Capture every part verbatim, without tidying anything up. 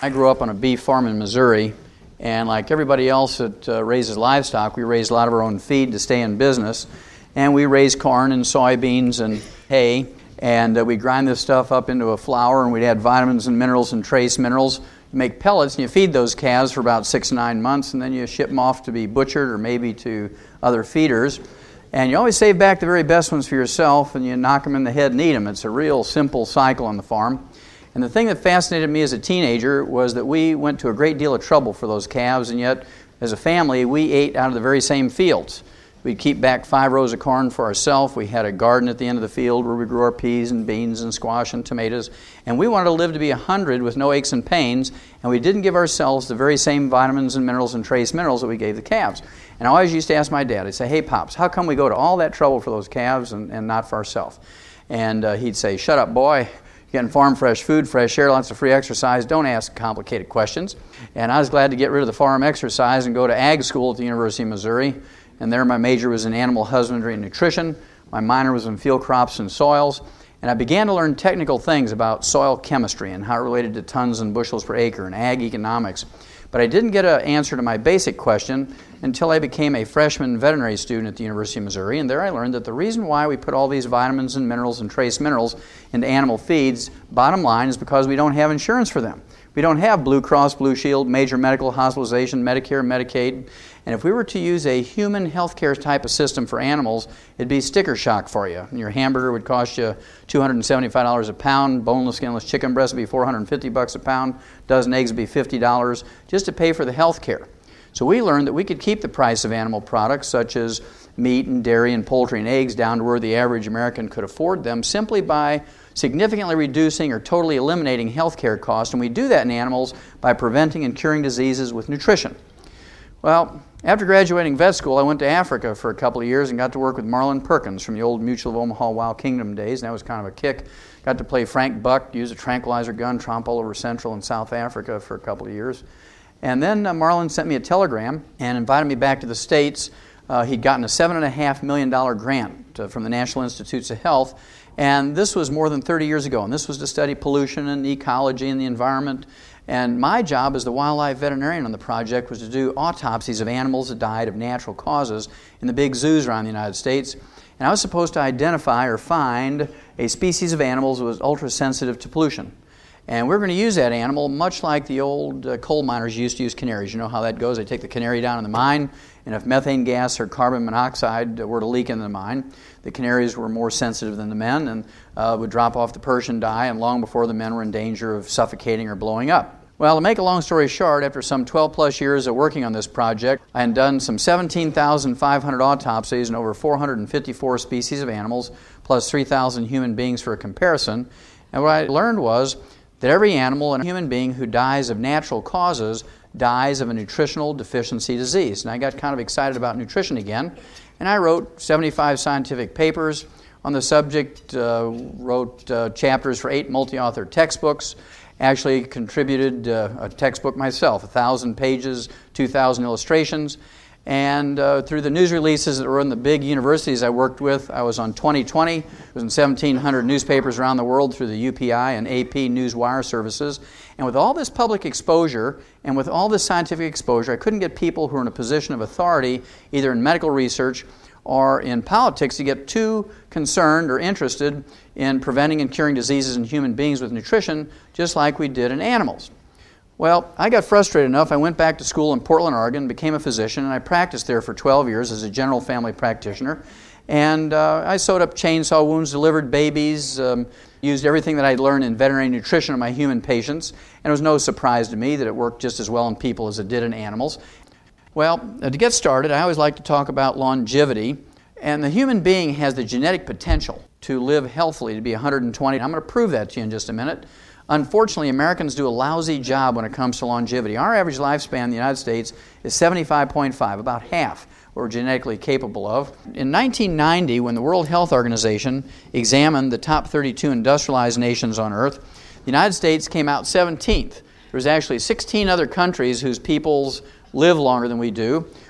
I grew up on a beef farm in Missouri, and like everybody else that uh, raises livestock, we raised a lot of our own feed to stay in business. And we raised corn and soybeans and hay, and uh, we grind this stuff up into a flour, and we'd add vitamins and minerals and trace minerals. You make pellets, and you feed those calves for about six to nine months, and then you ship them off to be butchered or maybe to other feeders. And you always save back the very best ones for yourself, and you knock them in the head and eat them. It's a real simple cycle on the farm. And the thing that fascinated me as a teenager was that we went to a great deal of trouble for those calves, and yet, as a family, we ate out of the very same fields. We'd keep back five rows of corn for ourselves. We had a garden at the end of the field where we grew our peas and beans and squash and tomatoes. And we wanted to live to be one hundred with no aches and pains, and we didn't give ourselves the very same vitamins and minerals and trace minerals that we gave the calves. And I always used to ask my dad, I'd say, hey, Pops, how come we go to all that trouble for those calves and, and not for ourselves? And uh, he'd say, shut up, boy. You're getting farm fresh food, fresh air, lots of free exercise. Don't ask complicated questions. And I was glad to get rid of the farm exercise and go to ag school at the University of Missouri. And there my major was in animal husbandry and nutrition. My minor was in field crops and soils. And I began to learn technical things about soil chemistry and how it related to tons and bushels per acre and ag economics. But I didn't get an answer to my basic question until I became a freshman veterinary student at the University of Missouri. And there I learned that the reason why we put all these vitamins and minerals and trace minerals into animal feeds, bottom line, is because we don't have insurance for them. We don't have Blue Cross, Blue Shield, major medical hospitalization, Medicare, Medicaid. And if we were to use a human health care type of system for animals, it'd be sticker shock for you. And your hamburger would cost you two hundred seventy-five dollars a pound, boneless, skinless chicken breast would be four hundred fifty bucks a pound, dozen eggs would be fifty dollars, just to pay for the health care. So we learned that we could keep the price of animal products such as meat and dairy and poultry and eggs down to where the average American could afford them simply by significantly reducing or totally eliminating health care costs. And we do that in animals by preventing and curing diseases with nutrition. Well, after graduating vet school, I went to Africa for a couple of years and got to work with Marlin Perkins from the old Mutual of Omaha Wild Kingdom days, and that was kind of a kick. Got to play Frank Buck, use a tranquilizer gun, tromp all over Central and South Africa for a couple of years. And then uh, Marlin sent me a telegram and invited me back to the States. Uh, he'd gotten a seven point five million dollars grant uh, from the National Institutes of Health, and this was more than thirty years ago, and this was to study pollution and ecology and the environment. And my job as the wildlife veterinarian on the project was to do autopsies of animals that died of natural causes in the big zoos around the United States. And I was supposed to identify or find a species of animals that was ultra-sensitive to pollution. And we're going to use that animal much like the old uh, coal miners used to use canaries. You know how that goes. They take the canary down in the mine, and if methane gas or carbon monoxide were to leak in the mine, the canaries were more sensitive than the men and uh, would drop off the perch and die, and long before the men were in danger of suffocating or blowing up. Well, to make a long story short, after some twelve plus years of working on this project, I had done some seventeen thousand five hundred autopsies in over four hundred fifty-four species of animals, plus three thousand human beings for a comparison. And what I learned was that every animal and human being who dies of natural causes dies of a nutritional deficiency disease. And I got kind of excited about nutrition again, and I wrote seventy-five scientific papers on the subject, uh, wrote uh, chapters for eight multi-author textbooks, actually contributed uh, a textbook myself, one thousand pages, two thousand illustrations, and uh, through the news releases that were in the big universities I worked with, I was on twenty twenty, it was in seventeen hundred newspapers around the world through the U P I and A P Newswire services. And with all this public exposure and with all this scientific exposure, I couldn't get people who are in a position of authority, either in medical research or in politics, to get too concerned or interested in preventing and curing diseases in human beings with nutrition, just like we did in animals. Well, I got frustrated enough, I went back to school in Portland, Oregon, became a physician, and I practiced there for twelve years as a general family practitioner. And uh, I sewed up chainsaw wounds, delivered babies, um, used everything that I'd learned in veterinary nutrition on my human patients, and it was no surprise to me that it worked just as well in people as it did in animals. Well, to get started, I always like to talk about longevity. And the human being has the genetic potential to live healthily, to be one hundred twenty. I'm going to prove that to you in just a minute. Unfortunately, Americans do a lousy job when it comes to longevity. Our average lifespan in the United States is seventy-five point five, about half what we're genetically capable of. In nineteen ninety, when the World Health Organization examined the top thirty-two industrialized nations on Earth, the United States came out seventeenth. There's actually sixteen other countries whose peoples live longer than we do.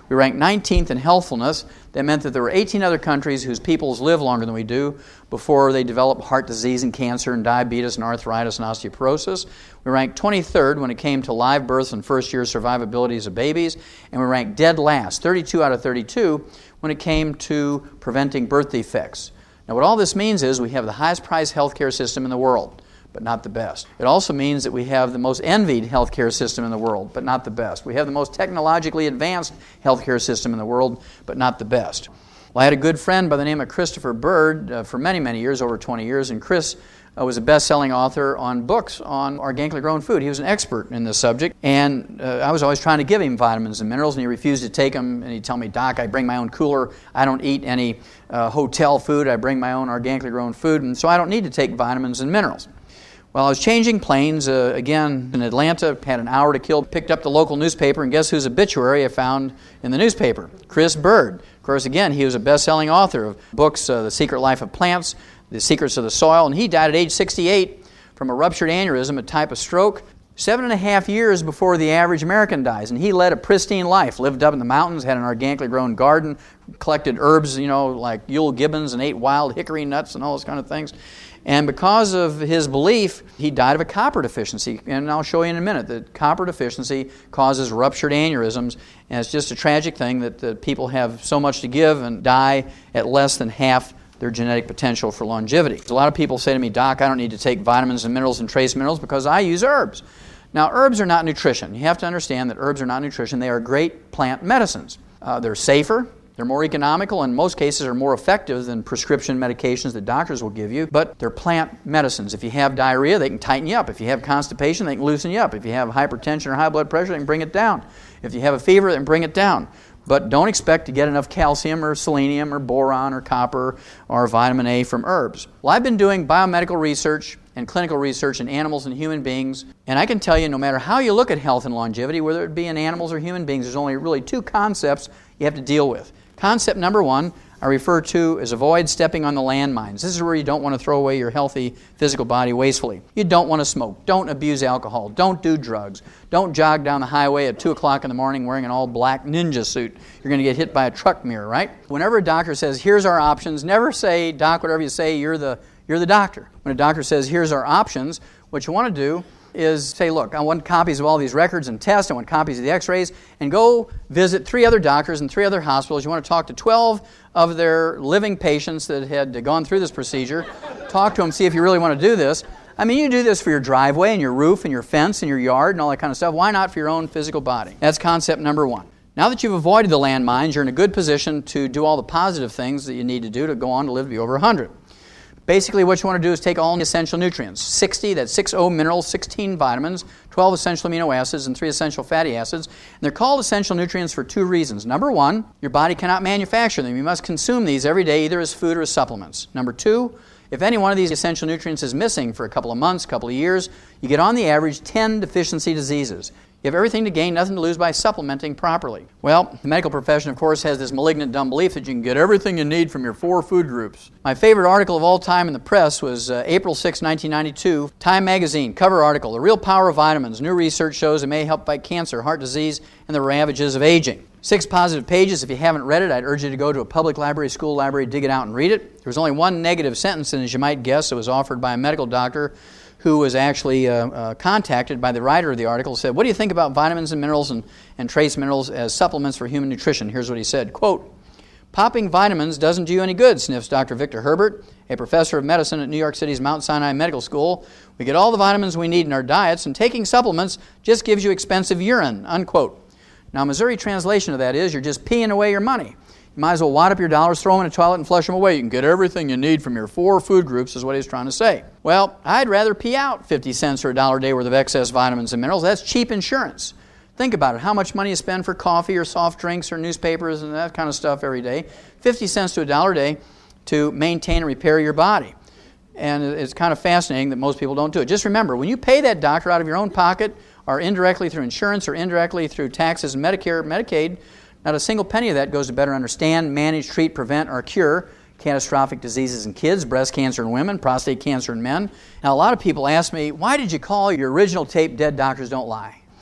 We ranked nineteenth in healthfulness. That meant that there were eighteen other countries whose peoples live longer than we do before they develop heart disease and cancer and diabetes and arthritis and osteoporosis. We ranked twenty-third when it came to live births and first-year survivabilities of babies. And we ranked dead last, thirty-two out of thirty-two, when it came to preventing birth defects. Now, what all this means is we have the highest priced healthcare system in the world, but not the best. It also means that we have the most envied healthcare system in the world, but not the best. We have the most technologically advanced healthcare system in the world, but not the best. Well, I had a good friend by the name of Christopher Bird uh, for many, many years, over twenty years, and Chris uh, was a best-selling author on books on organically grown food. He was an expert in this subject, and uh, I was always trying to give him vitamins and minerals, and he refused to take them, and he'd tell me, Doc, I bring my own cooler, I don't eat any uh, hotel food, I bring my own organically grown food, and so I don't need to take vitamins and minerals. Well, I was changing planes, uh, again, in Atlanta, had an hour to kill, picked up the local newspaper, and guess whose obituary I found in the newspaper? Chris Bird. Of course, again, he was a best-selling author of books, uh, The Secret Life of Plants, The Secrets of the Soil, and he died at age sixty-eight from a ruptured aneurysm, a type of stroke, seven and a half years before the average American dies. And he led a pristine life, lived up in the mountains, had an organically grown garden, collected herbs, you know, like Yule Gibbons, and ate wild hickory nuts and all those kind of things. And because of his belief, he died of a copper deficiency. And I'll show you in a minute that copper deficiency causes ruptured aneurysms. And it's just a tragic thing that, that people have so much to give and die at less than half their genetic potential for longevity. A lot of people say to me, Doc, I don't need to take vitamins and minerals and trace minerals because I use herbs. Now, herbs are not nutrition. You have to understand that herbs are not nutrition. They are great plant medicines. Uh, they're safer. They're more economical, and in most cases are more effective than prescription medications that doctors will give you, but they're plant medicines. If you have diarrhea, they can tighten you up. If you have constipation, they can loosen you up. If you have hypertension or high blood pressure, they can bring it down. If you have a fever, they can bring it down. But don't expect to get enough calcium or selenium or boron or copper or vitamin A from herbs. Well, I've been doing biomedical research and clinical research in animals and human beings, and I can tell you no matter how you look at health and longevity, whether it be in animals or human beings, there's only really two concepts you have to deal with. Concept number one, I refer to as avoid stepping on the landmines. This is where you don't want to throw away your healthy physical body wastefully. You don't want to smoke. Don't abuse alcohol. Don't do drugs. Don't jog down the highway at two o'clock in the morning wearing an all-black ninja suit. You're going to get hit by a truck mirror, right? Whenever a doctor says, here's our options, never say, Doc, whatever you say, you're the, you're the doctor. When a doctor says, here's our options, what you want to do is say, look, I want copies of all these records and tests, I want copies of the x-rays, and go visit three other doctors and three other hospitals. You want to talk to twelve of their living patients that had gone through this procedure. Talk to them, see if you really want to do this. I mean, you do this for your driveway and your roof and your fence and your yard and all that kind of stuff. Why not for your own physical body? That's concept number one. Now that you've avoided the landmines, you're in a good position to do all the positive things that you need to do to go on to live to be over one hundred. Basically, what you want to do is take all the essential nutrients. sixty, that's six O minerals, sixteen vitamins, twelve essential amino acids, and three essential fatty acids. And they're called essential nutrients for two reasons. Number one, your body cannot manufacture them. You must consume these every day, either as food or as supplements. Number two, if any one of these essential nutrients is missing for a couple of months, a couple of years, you get on the average ten deficiency diseases. You have everything to gain, nothing to lose by supplementing properly. Well, the medical profession, of course, has this malignant dumb belief that you can get everything you need from your four food groups. My favorite article of all time in the press was uh, April sixth, nineteen ninety-two, Time magazine, cover article, The Real Power of Vitamins. New research shows it may help fight cancer, heart disease, and the ravages of aging. Six positive pages. If you haven't read it, I'd urge you to go to a public library, school library, dig it out and read it. There was only one negative sentence, and as you might guess, it was offered by a medical doctor who was actually uh, uh, contacted by the writer of the article, said, what do you think about vitamins and minerals and, and trace minerals as supplements for human nutrition? Here's what he said, quote, popping vitamins doesn't do you any good, sniffs Doctor Victor Herbert, a professor of medicine at New York City's Mount Sinai Medical School. We get all the vitamins we need in our diets, and taking supplements just gives you expensive urine, unquote. Now, Missouri translation of that is, you're just peeing away your money. You might as well wad up your dollars, throw them in a toilet, and flush them away. You can get everything you need from your four food groups, is what he's trying to say. Well, I'd rather pee out fifty cents or a dollar a day worth of excess vitamins and minerals. That's cheap insurance. Think about it. How much money you spend for coffee or soft drinks or newspapers and that kind of stuff every day. fifty cents to a dollar a day to maintain and repair your body. And it's kind of fascinating that most people don't do it. Just remember, when you pay that doctor out of your own pocket or indirectly through insurance or indirectly through taxes and Medicare, Medicaid, not a single penny of that goes to better understand, manage, treat, prevent, or cure catastrophic diseases in kids, breast cancer in women, prostate cancer in men. Now, a lot of people ask me, why did you call your original tape Dead Doctors Don't Lie? Well,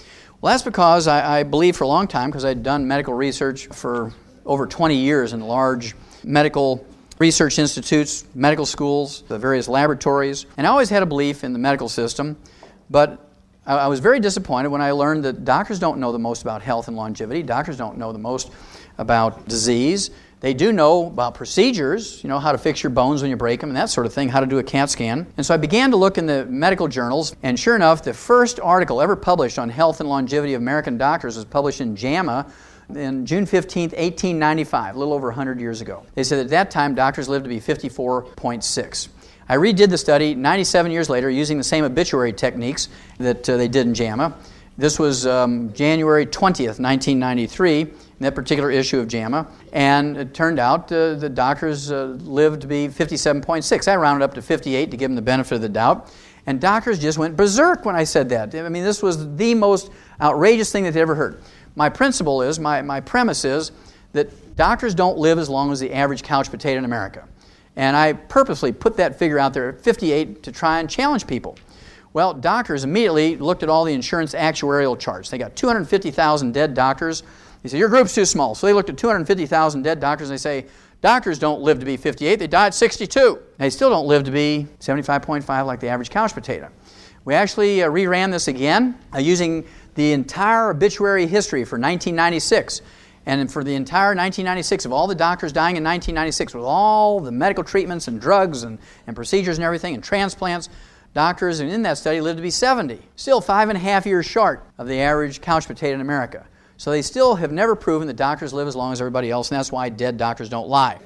Well, that's because I, I believe for a long time, because I'd done medical research for over twenty years in large medical research institutes, medical schools, the various laboratories, and I always had a belief in the medical system, but I, I was very disappointed when I learned that doctors don't know the most about health and longevity. Doctors don't know the most about disease. They do know about procedures, you know, how to fix your bones when you break them and that sort of thing, how to do a CAT scan. And so I began to look in the medical journals, and sure enough, the first article ever published on health and longevity of American doctors was published in JAMA in June fifteenth, eighteen ninety-five, a little over one hundred years ago. They said at that time doctors lived to be fifty-four point six. I redid the study ninety-seven years later using the same obituary techniques that uh, they did in JAMA. This was um, January twentieth, nineteen ninety-three, in that particular issue of JAMA, and it turned out uh, the doctors uh, lived to be fifty-seven point six. I rounded up to fifty-eight to give them the benefit of the doubt, and doctors just went berserk when I said that. I mean, this was the most outrageous thing that they'd ever heard. My principle is, my, my premise is, that doctors don't live as long as the average couch potato in America. And I purposely put that figure out there at fifty-eight to try and challenge people. Well, doctors immediately looked at all the insurance actuarial charts. They got two hundred fifty thousand dead doctors. They said, your group's too small. So they looked at two hundred fifty thousand dead doctors and they say, doctors don't live to be fifty-eight, they die at sixty-two. They still don't live to be seventy-five point five like the average couch potato. We actually uh, reran this again uh, using the entire obituary history for nineteen ninety-six. And for the entire nineteen ninety-six, of all the doctors dying in nineteen ninety-six, with all the medical treatments and drugs and, and procedures and everything and transplants, doctors in that study lived to be seventy. Still five and a half years short of the average couch potato in America. So they still have never proven that doctors live as long as everybody else, and that's why dead doctors don't lie.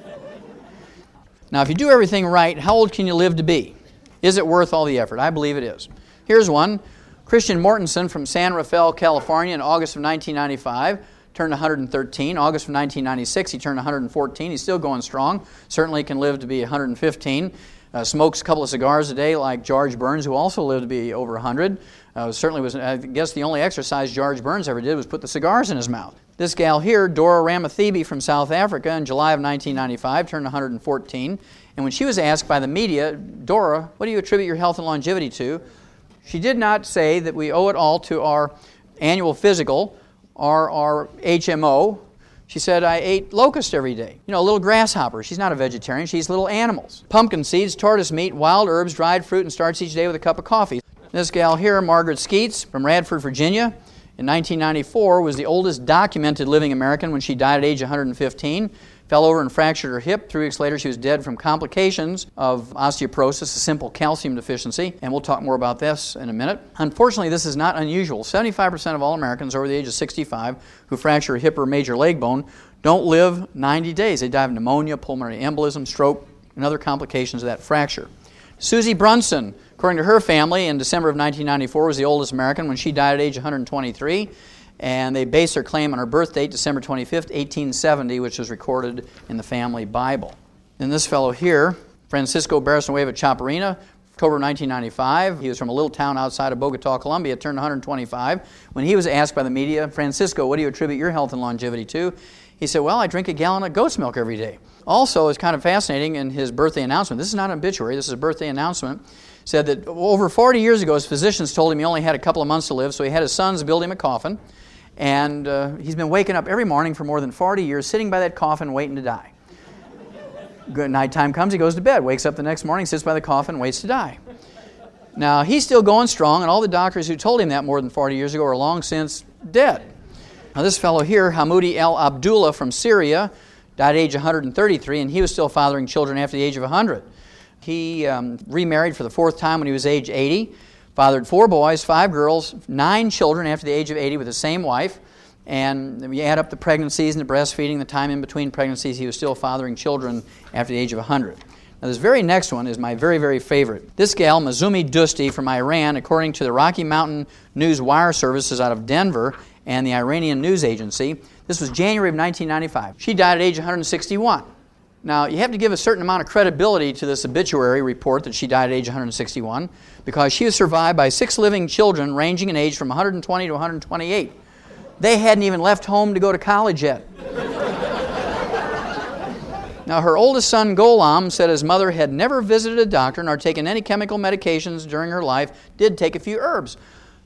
Now, if you do everything right, how old can you live to be? Is it worth all the effort? I believe it is. Here's one. Christian Mortensen from San Rafael, California, in August of nineteen ninety-five, turned one hundred thirteen. August of nineteen ninety-six, he turned one hundred fourteen. He's still going strong. Certainly can live to be one hundred fifteen. Uh, smokes a couple of cigars a day like George Burns, who also lived to be over one hundred. Uh, certainly was, I guess the only exercise George Burns ever did was put the cigars in his mouth. This gal here, Dora Ramathebe from South Africa, in July of nineteen ninety-five, turned one hundred fourteen. And when she was asked by the media, Dora, what do you attribute your health and longevity to? She did not say that we owe it all to our annual physical or our H M O. She said, I ate locust every day. You know, little grasshoppers. She's not a vegetarian. She eats little animals. Pumpkin seeds, tortoise meat, wild herbs, dried fruit, and starts each day with a cup of coffee. This gal here, Margaret Skeets from Radford, Virginia, in nineteen ninety-four, was the oldest documented living American when she died at age one hundred fifteen. Fell over and fractured her hip. Three weeks later, she was dead from complications of osteoporosis, a simple calcium deficiency, and we'll talk more about this in a minute. Unfortunately, this is not unusual. seventy-five percent of all Americans over the age of sixty-five who fracture a hip or a major leg bone don't live ninety days. They die of pneumonia, pulmonary embolism, stroke, and other complications of that fracture. Susie Brunson, according to her family, in December of nineteen ninety-four, was the oldest American when she died at age one hundred twenty-three. And they based their claim on her birth date, December twenty-fifth, eighteen seventy, which was recorded in the family Bible. And this fellow here, Francisco Barrasanueva Chaparina, October nineteen ninety-five. He was from a little town outside of Bogota, Colombia, turned one hundred twenty-five. When he was asked by the media, Francisco, what do you attribute your health and longevity to? He said, well, I drink a gallon of goat's milk every day. Also, it's kind of fascinating in his birthday announcement. This is not an obituary, this is a birthday announcement. Said that over forty years ago, his physicians told him he only had a couple of months to live, so he had his sons build him a coffin. And uh, he's been waking up every morning for more than forty years, sitting by that coffin waiting to die. Good nighttime comes, he goes to bed, wakes up the next morning, sits by the coffin, waits to die. Now, he's still going strong, and all the doctors who told him that more than forty years ago are long since dead. Now, this fellow here, Hamoudi El Abdullah from Syria, died at age one hundred thirty-three, and he was still fathering children after the age of one hundred. He um, remarried for the fourth time when he was age eighty. Fathered four boys, five girls, nine children after the age of eighty with the same wife. And you add up the pregnancies and the breastfeeding, the time in between pregnancies, he was still fathering children after the age of one hundred. Now this very next one is my very, very favorite. This gal, Mazumi Dusti from Iran, according to the Rocky Mountain News Wire Services out of Denver and the Iranian News Agency, this was January of nineteen ninety-five. She died at age one hundred sixty-one. Now, you have to give a certain amount of credibility to this obituary report that she died at age one hundred sixty-one because she was survived by six living children ranging in age from one hundred twenty to one hundred twenty-eight. They hadn't even left home to go to college yet. Now, her oldest son, Gholam, said his mother had never visited a doctor nor taken any chemical medications during her life, did take a few herbs.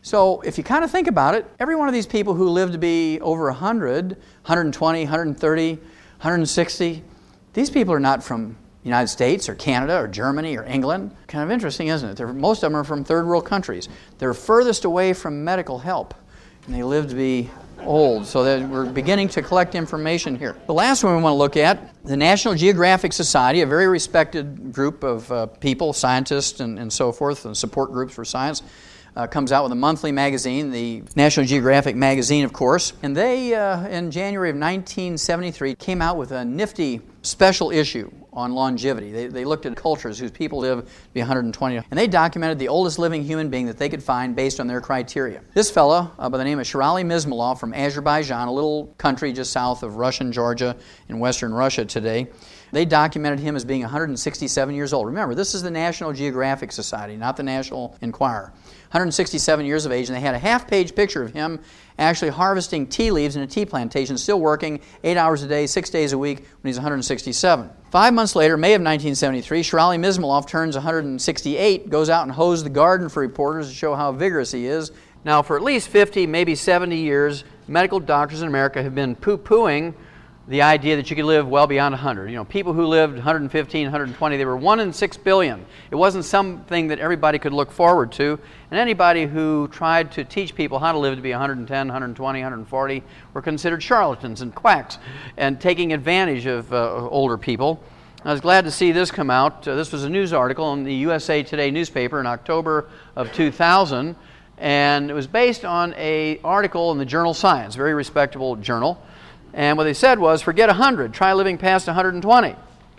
So if you kind of think about it, every one of these people who live to be over one hundred, one hundred twenty, one hundred thirty, one hundred sixty, these people are not from the United States or Canada or Germany or England. Kind of interesting, isn't it? They're, most of them are from third world countries. They're furthest away from medical help, and they live to be old, so that we're beginning to collect information here. The last one we want to look at, the National Geographic Society, a very respected group of uh, people, scientists and, and so forth, and support groups for science, uh, comes out with a monthly magazine, the National Geographic magazine, of course. And they, uh, in January of nineteen seventy-three, came out with a nifty special issue on longevity. They, they looked at cultures whose people live to be one hundred twenty, and they documented the oldest living human being that they could find based on their criteria. This fellow, uh, by the name of Sherali Mizmulov from Azerbaijan, a little country just south of Russian Georgia in western Russia today, they documented him as being one hundred sixty-seven years old. Remember, this is the National Geographic Society, not the National Enquirer. one hundred sixty-seven years of age, and they had a half-page picture of him actually harvesting tea leaves in a tea plantation, still working eight hours a day, six days a week when he's one hundred sixty-seven. Five months later, May of nineteen seventy-three, Sherali Mizmulov turns one hundred sixty-eight, goes out and hoes the garden for reporters to show how vigorous he is. Now, for at least fifty, maybe seventy years, medical doctors in America have been poo-pooing the idea that you could live well beyond one hundred. You know, people who lived one hundred fifteen, one hundred twenty, they were one in six billion. It wasn't something that everybody could look forward to. And anybody who tried to teach people how to live to be one hundred ten, one hundred twenty, one hundred forty were considered charlatans and quacks and taking advantage of uh, older people. I was glad to see this come out. Uh, this was a news article in the U S A Today newspaper in October of two thousand. And it was based on an article in the journal Science, a very respectable journal. And what they said was, forget one hundred, try living past one hundred twenty.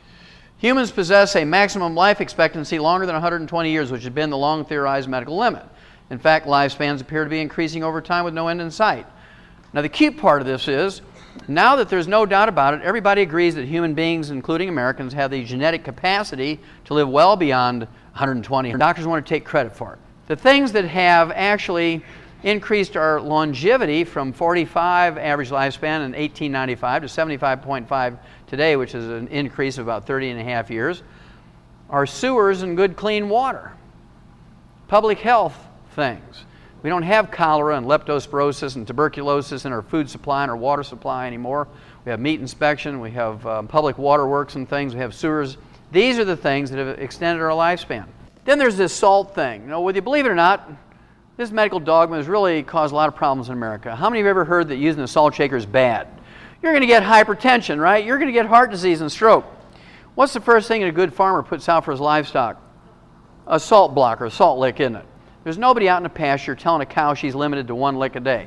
Humans possess a maximum life expectancy longer than one hundred twenty years, which has been the long theorized medical limit. In fact, lifespans appear to be increasing over time with no end in sight. Now, the cute part of this is, now that there's no doubt about it, everybody agrees that human beings, including Americans, have the genetic capacity to live well beyond one hundred twenty. Doctors want to take credit for it. The things that have actually increased our longevity from forty-five average lifespan in eighteen ninety-five to seventy-five point five today, which is an increase of about thirty and a half years, are sewers and good clean water. Public health things. We don't have cholera and leptospirosis and tuberculosis in our food supply and our water supply anymore. We have meat inspection, we have um, public waterworks and things, we have sewers. These are the things that have extended our lifespan. Then there's this salt thing. You know, whether you believe it or not, this medical dogma has really caused a lot of problems in America. How many of you have ever heard that using a salt shaker is bad? You're going to get hypertension, right? You're going to get heart disease and stroke. What's the first thing that a good farmer puts out for his livestock? A salt blocker, a salt lick, isn't it? There's nobody out in the pasture telling a cow she's limited to one lick a day.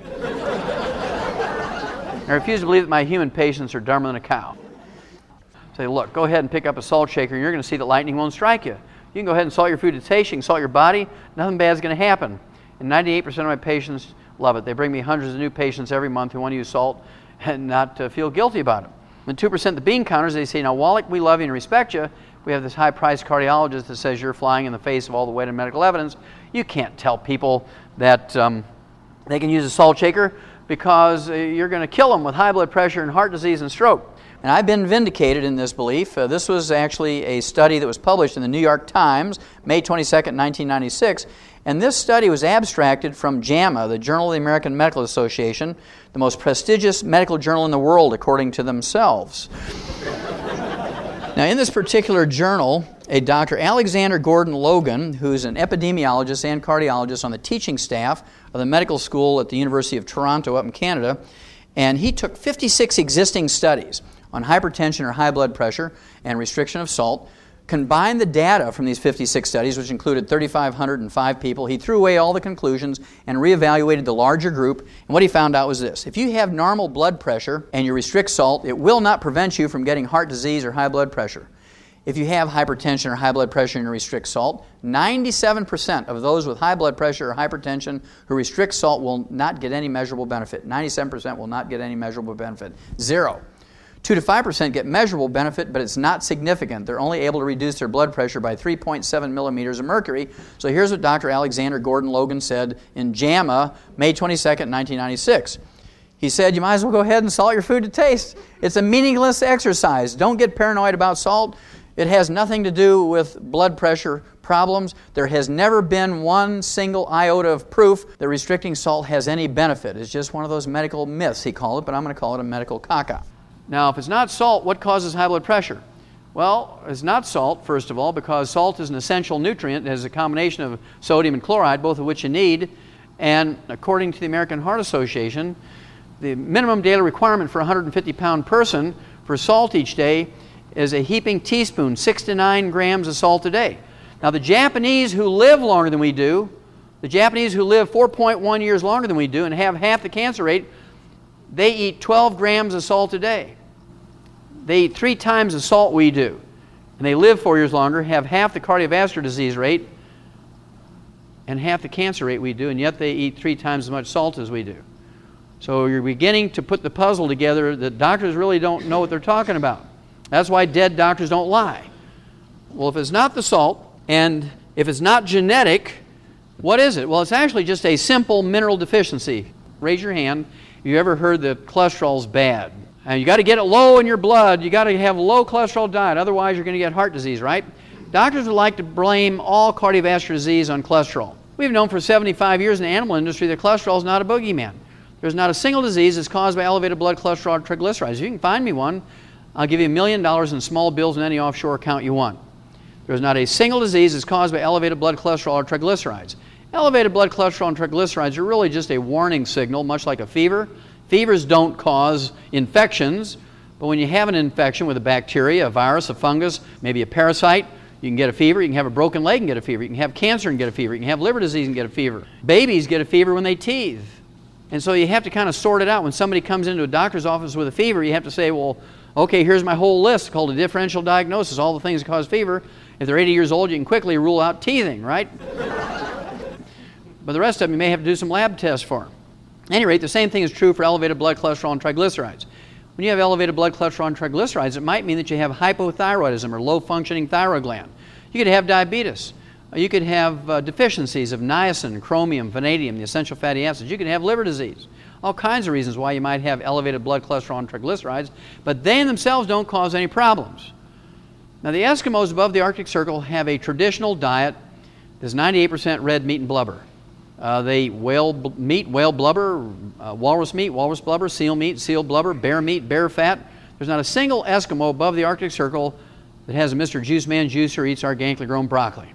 I refuse to believe that my human patients are dumber than a cow. Say, look, go ahead and pick up a salt shaker and you're going to see that lightning won't strike you. You can go ahead and salt your food to taste, you can salt your body, nothing bad is going to happen. And ninety-eight percent of my patients love it. They bring me hundreds of new patients every month who want to use salt and not uh, feel guilty about it. And two percent of the bean counters, they say, now, Wallach, we love you and respect you. We have this high-priced cardiologist that says you're flying in the face of all the weight of medical evidence. You can't tell people that um, they can use a salt shaker because uh, you're going to kill them with high blood pressure and heart disease and stroke. And I've been vindicated in this belief. Uh, this was actually a study that was published in the New York Times, May twenty-second, nineteen ninety-six. And this study was abstracted from JAMA, the Journal of the American Medical Association, the most prestigious medical journal in the world, according to themselves. Now, in this particular journal, a Doctor Alexander Gordon Logan, who's an epidemiologist and cardiologist on the teaching staff of the medical school at the University of Toronto up in Canada, and he took fifty-six existing studies on hypertension or high blood pressure and restriction of salt, combined the data from these fifty-six studies, which included three thousand five hundred five people. He threw away all the conclusions and reevaluated the larger group. And what he found out was this. If you have normal blood pressure and you restrict salt, it will not prevent you from getting heart disease or high blood pressure. If you have hypertension or high blood pressure and you restrict salt, ninety-seven percent of those with high blood pressure or hypertension who restrict salt will not get any measurable benefit. ninety-seven percent will not get any measurable benefit. Zero. two to five percent get measurable benefit, but it's not significant. They're only able to reduce their blood pressure by three point seven millimeters of mercury. So here's what Doctor Alexander Gordon Logan said in JAMA, May twenty-second, nineteen ninety-six. He said, you might as well go ahead and salt your food to taste. It's a meaningless exercise. Don't get paranoid about salt. It has nothing to do with blood pressure problems. There has never been one single iota of proof that restricting salt has any benefit. It's just one of those medical myths, he called it, but I'm going to call it a medical caca. Now, if it's not salt, what causes high blood pressure? Well, it's not salt, first of all, because salt is an essential nutrient. It has a combination of sodium and chloride, both of which you need. And according to the American Heart Association, the minimum daily requirement for a one hundred fifty pound person for salt each day is a heaping teaspoon, six to nine grams of salt a day. Now, the Japanese who live longer than we do, the Japanese who live four point one years longer than we do and have half the cancer rate, they eat twelve grams of salt a day. They eat three times the salt we do. And they live four years longer, have half the cardiovascular disease rate, and half the cancer rate we do, and yet they eat three times as much salt as we do. So you're beginning to put the puzzle together that doctors really don't know what they're talking about. That's why dead doctors don't lie. Well, if it's not the salt, and if it's not genetic, what is it? Well, it's actually just a simple mineral deficiency. Raise your hand. You ever heard that cholesterol's bad? And you got to get it low in your blood. You got to have a low cholesterol diet. Otherwise, you're going to get heart disease, right? Doctors would like to blame all cardiovascular disease on cholesterol. We've known for seventy-five years in the animal industry that cholesterol is not a boogeyman. There's not a single disease that's caused by elevated blood cholesterol or triglycerides. If you can find me one, I'll give you a million dollars in small bills in any offshore account you want. There's not a single disease that's caused by elevated blood cholesterol or triglycerides. Elevated blood cholesterol and triglycerides are really just a warning signal, much like a fever. Fevers don't cause infections, but when you have an infection with a bacteria, a virus, a fungus, maybe a parasite, you can get a fever. You can have a broken leg and get a fever. You can have cancer and get a fever. You can have liver disease and get a fever. Babies get a fever when they teethe. And so you have to kind of sort it out. When somebody comes into a doctor's office with a fever, you have to say, well, okay, here's my whole list called a differential diagnosis, all the things that cause fever. If they're eighty years old, you can quickly rule out teething, right? But the rest of them, you may have to do some lab tests for them. At any rate, the same thing is true for elevated blood cholesterol and triglycerides. When you have elevated blood cholesterol and triglycerides, it might mean that you have hypothyroidism or low-functioning thyroid gland. You could have diabetes. You could have uh, deficiencies of niacin, chromium, vanadium, the essential fatty acids. You could have liver disease. All kinds of reasons why you might have elevated blood cholesterol and triglycerides, but they in themselves don't cause any problems. Now, the Eskimos above the Arctic Circle have a traditional diet that's ninety-eight percent red meat and blubber. Uh, they eat whale b- meat, whale blubber, uh, walrus meat, walrus blubber, seal meat, seal blubber, bear meat, bear fat. There's not a single Eskimo above the Arctic Circle that has a Mister Juice Man juice or eats organically grown broccoli.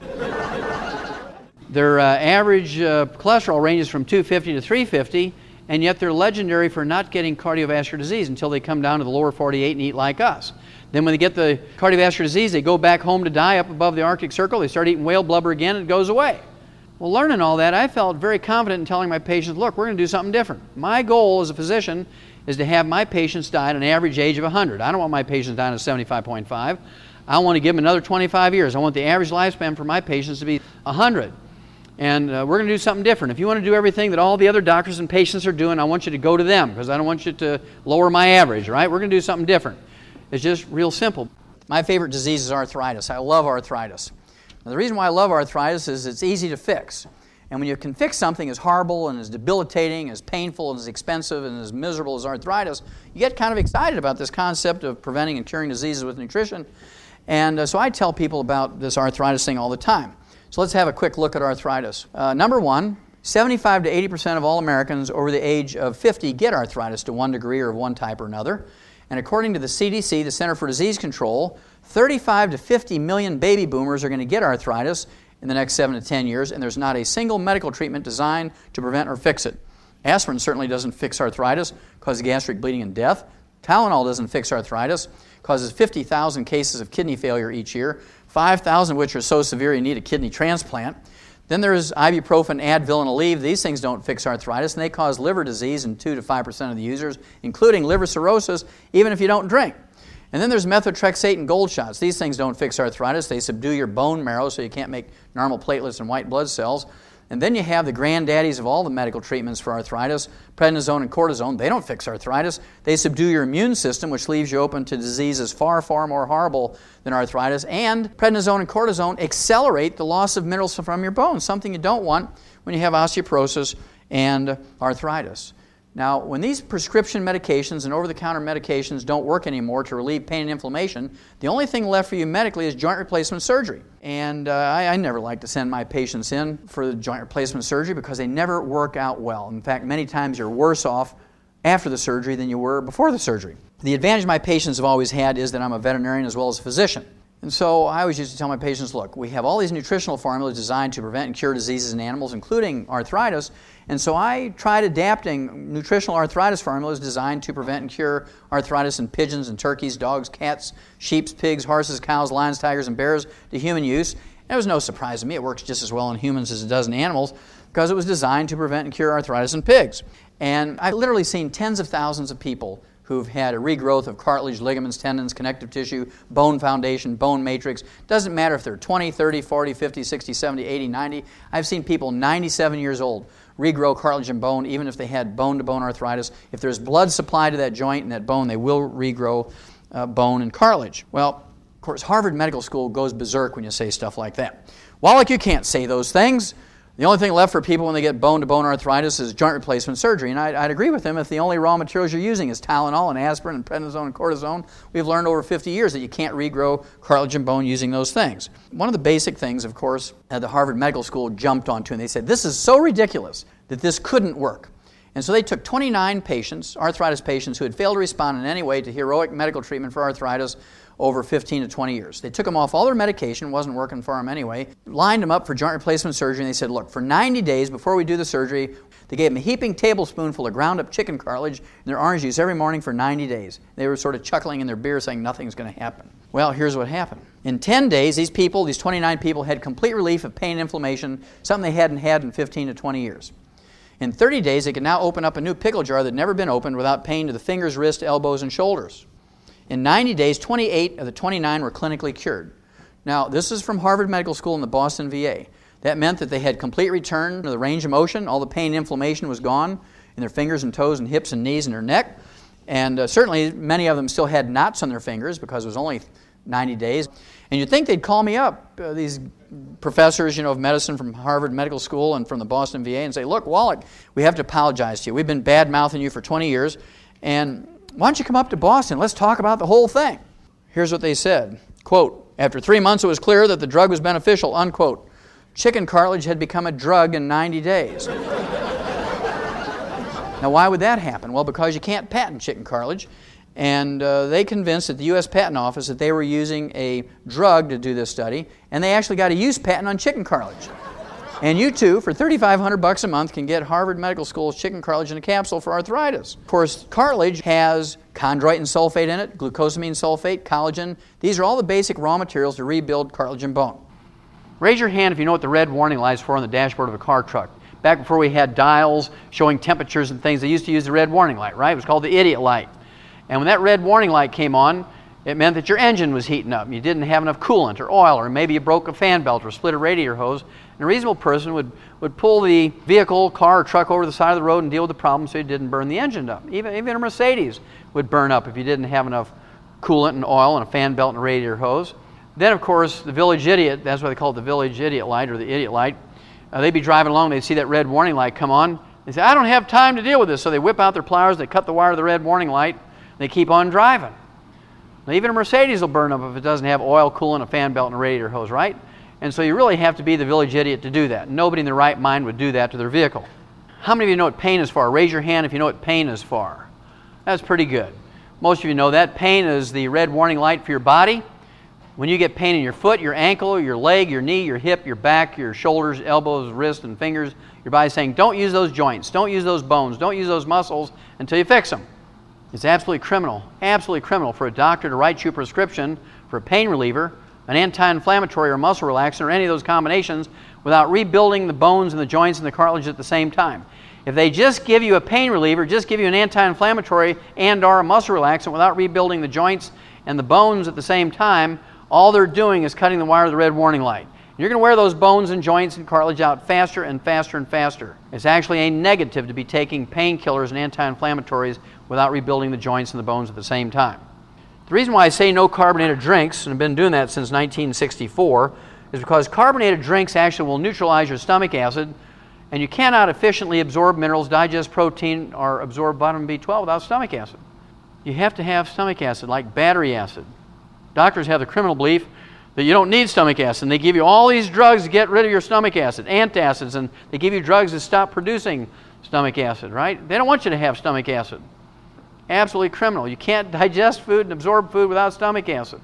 Their uh, average uh, cholesterol ranges from two fifty to three fifty, and yet they're legendary for not getting cardiovascular disease until they come down to the lower forty-eight and eat like us. Then when they get the cardiovascular disease, they go back home to die up above the Arctic Circle. They start eating whale blubber again, and it goes away. Well, learning all that, I felt very confident in telling my patients, look, we're going to do something different. My goal as a physician is to have my patients die at an average age of one hundred. I don't want my patients dying at seventy-five point five. I want to give them another twenty-five years. I want the average lifespan for my patients to be one hundred. And uh, we're going to do something different. If you want to do everything that all the other doctors and patients are doing, I want you to go to them because I don't want you to lower my average, right? We're going to do something different. It's just real simple. My favorite disease is arthritis. I love arthritis. Now, the reason why I love arthritis is it's easy to fix. And when you can fix something as horrible and as debilitating, as painful and as expensive and as miserable as arthritis, you get kind of excited about this concept of preventing and curing diseases with nutrition. And uh, so I tell people about this arthritis thing all the time. So let's have a quick look at arthritis. Uh, number one, seventy-five to eighty percent of all Americans over the age of fifty get arthritis to one degree or of one type or another. And according to the C D C, the Center for Disease Control, thirty-five to fifty million baby boomers are going to get arthritis in the next seven to ten years, and there's not a single medical treatment designed to prevent or fix it. Aspirin certainly doesn't fix arthritis, causes gastric bleeding and death. Tylenol doesn't fix arthritis, causes fifty thousand cases of kidney failure each year, five thousand of which are so severe you need a kidney transplant. Then there's ibuprofen, Advil, and Aleve. These things don't fix arthritis, and they cause liver disease in two to five percent of the users, including liver cirrhosis, even if you don't drink. And then there's methotrexate and gold shots. These things don't fix arthritis. They subdue your bone marrow so you can't make normal platelets and white blood cells. And then you have the granddaddies of all the medical treatments for arthritis, prednisone and cortisone. They don't fix arthritis. They subdue your immune system, which leaves you open to diseases far, far more horrible than arthritis. And prednisone and cortisone accelerate the loss of minerals from your bones, something you don't want when you have osteoporosis and arthritis. Now, when these prescription medications and over-the-counter medications don't work anymore to relieve pain and inflammation, the only thing left for you medically is joint replacement surgery. And uh, I, I never like to send my patients in for the joint replacement surgery because they never work out well. In fact, many times you're worse off after the surgery than you were before the surgery. The advantage my patients have always had is that I'm a veterinarian as well as a physician. And so I always used to tell my patients, look, we have all these nutritional formulas designed to prevent and cure diseases in animals, including arthritis. And so I tried adapting nutritional arthritis formulas designed to prevent and cure arthritis in pigeons and turkeys, dogs, cats, sheep, pigs, horses, cows, lions, tigers, and bears to human use. And it was no surprise to me. It works just as well in humans as it does in animals because it was designed to prevent and cure arthritis in pigs. And I've literally seen tens of thousands of people who've had a regrowth of cartilage, ligaments, tendons, connective tissue, bone foundation, bone matrix. Doesn't matter if they're twenty, thirty, forty, fifty, sixty, seventy, eighty, ninety. I've seen people ninety-seven years old regrow cartilage and bone even if they had bone-to-bone arthritis. If there's blood supply to that joint and that bone, they will regrow uh, bone and cartilage. Well, of course, Harvard Medical School goes berserk when you say stuff like that. Wallach, you can't say those things. The only thing left for people when they get bone-to-bone arthritis is joint replacement surgery. And I'd, I'd agree with him if the only raw materials you're using is Tylenol and aspirin and prednisone and cortisone. We've learned over fifty years that you can't regrow cartilage and bone using those things. One of the basic things, of course, that the Harvard Medical School jumped onto, and they said, this is so ridiculous that this couldn't work. And so they took twenty-nine patients, arthritis patients, who had failed to respond in any way to heroic medical treatment for arthritis over fifteen to twenty years. They took them off all their medication, wasn't working for them anyway, lined them up for joint replacement surgery, and they said, look, for ninety days before we do the surgery, they gave them a heaping tablespoonful of ground up chicken cartilage in their orange juice every morning for ninety days. They were sort of chuckling in their beer saying nothing's going to happen. Well, here's what happened. In ten days, these people, these twenty-nine people, had complete relief of pain and inflammation, something they hadn't had in fifteen to twenty years. In thirty days, they could now open up a new pickle jar that had never been opened without pain to the fingers, wrists, elbows, and shoulders. In ninety days, twenty-eight of the twenty-nine were clinically cured. Now, this is from Harvard Medical School and the Boston V A. That meant that they had complete return to the range of motion. All the pain and inflammation was gone in their fingers and toes and hips and knees and their neck. And uh, certainly, many of them still had knots on their fingers because it was only ninety days. And you'd think they'd call me up, uh, these professors, you know, of medicine from Harvard Medical School and from the Boston V A, and say, look, Wallach, we have to apologize to you. We've been bad-mouthing you for twenty years, and why don't you come up to Boston? Let's talk about the whole thing. Here's what they said. Quote, after three months it was clear that the drug was beneficial, unquote. Chicken cartilage had become a drug in ninety days. Now, why would that happen? Well, because you can't patent chicken cartilage. And uh, they convinced at the U S Patent Office that they were using a drug to do this study, and they actually got a use patent on chicken cartilage. And you too, for thirty-five hundred bucks a month, can get Harvard Medical School's chicken cartilage in a capsule for arthritis. Of course, cartilage has chondroitin sulfate in it, glucosamine sulfate, collagen. These are all the basic raw materials to rebuild cartilage and bone. Raise your hand if you know what the red warning light is for on the dashboard of a car truck. Back before we had dials showing temperatures and things, they used to use the red warning light, right? It was called the idiot light. And when that red warning light came on, it meant that your engine was heating up. You didn't have enough coolant or oil, or maybe you broke a fan belt or split a radiator hose. And a reasonable person would, would pull the vehicle, car, or truck over the side of the road and deal with the problem so you didn't burn the engine up. Even, even a Mercedes would burn up if you didn't have enough coolant and oil and a fan belt and a radiator hose. Then, of course, the village idiot, that's why they call it the village idiot light or the idiot light, uh, they'd be driving along, they'd see that red warning light come on. They say, I don't have time to deal with this. So they whip out their pliers, they cut the wire of the red warning light, they keep on driving. Now, even a Mercedes will burn up if it doesn't have oil, coolant, a fan belt, and a radiator hose, right? And so you really have to be the village idiot to do that. Nobody in their right mind would do that to their vehicle. How many of you know what pain is for? Raise your hand if you know what pain is for. That's pretty good. Most of you know that. Pain is the red warning light for your body. When you get pain in your foot, your ankle, your leg, your knee, your hip, your back, your shoulders, elbows, wrists, and fingers, your body's saying, don't use those joints, don't use those bones, don't use those muscles until you fix them. It's absolutely criminal, absolutely criminal for a doctor to write you a prescription for a pain reliever, an anti-inflammatory or muscle relaxant or any of those combinations without rebuilding the bones and the joints and the cartilage at the same time. If they just give you a pain reliever, just give you an anti-inflammatory and or a muscle relaxant without rebuilding the joints and the bones at the same time, all they're doing is cutting the wire of the red warning light. You're going to wear those bones and joints and cartilage out faster and faster and faster. It's actually a negative to be taking painkillers and anti-inflammatories without rebuilding the joints and the bones at the same time. The reason why I say no carbonated drinks, and I've been doing that since nineteen sixty-four, is because carbonated drinks actually will neutralize your stomach acid And you cannot efficiently absorb minerals, digest protein, or absorb vitamin B twelve without stomach acid. You have to have stomach acid, like battery acid. Doctors have the criminal belief that you don't need stomach acid, and they give you all these drugs to get rid of your stomach acid, antacids, and they give you drugs to stop producing stomach acid, right? They don't want you to have stomach acid. Absolutely criminal. You can't digest food and absorb food without stomach acid.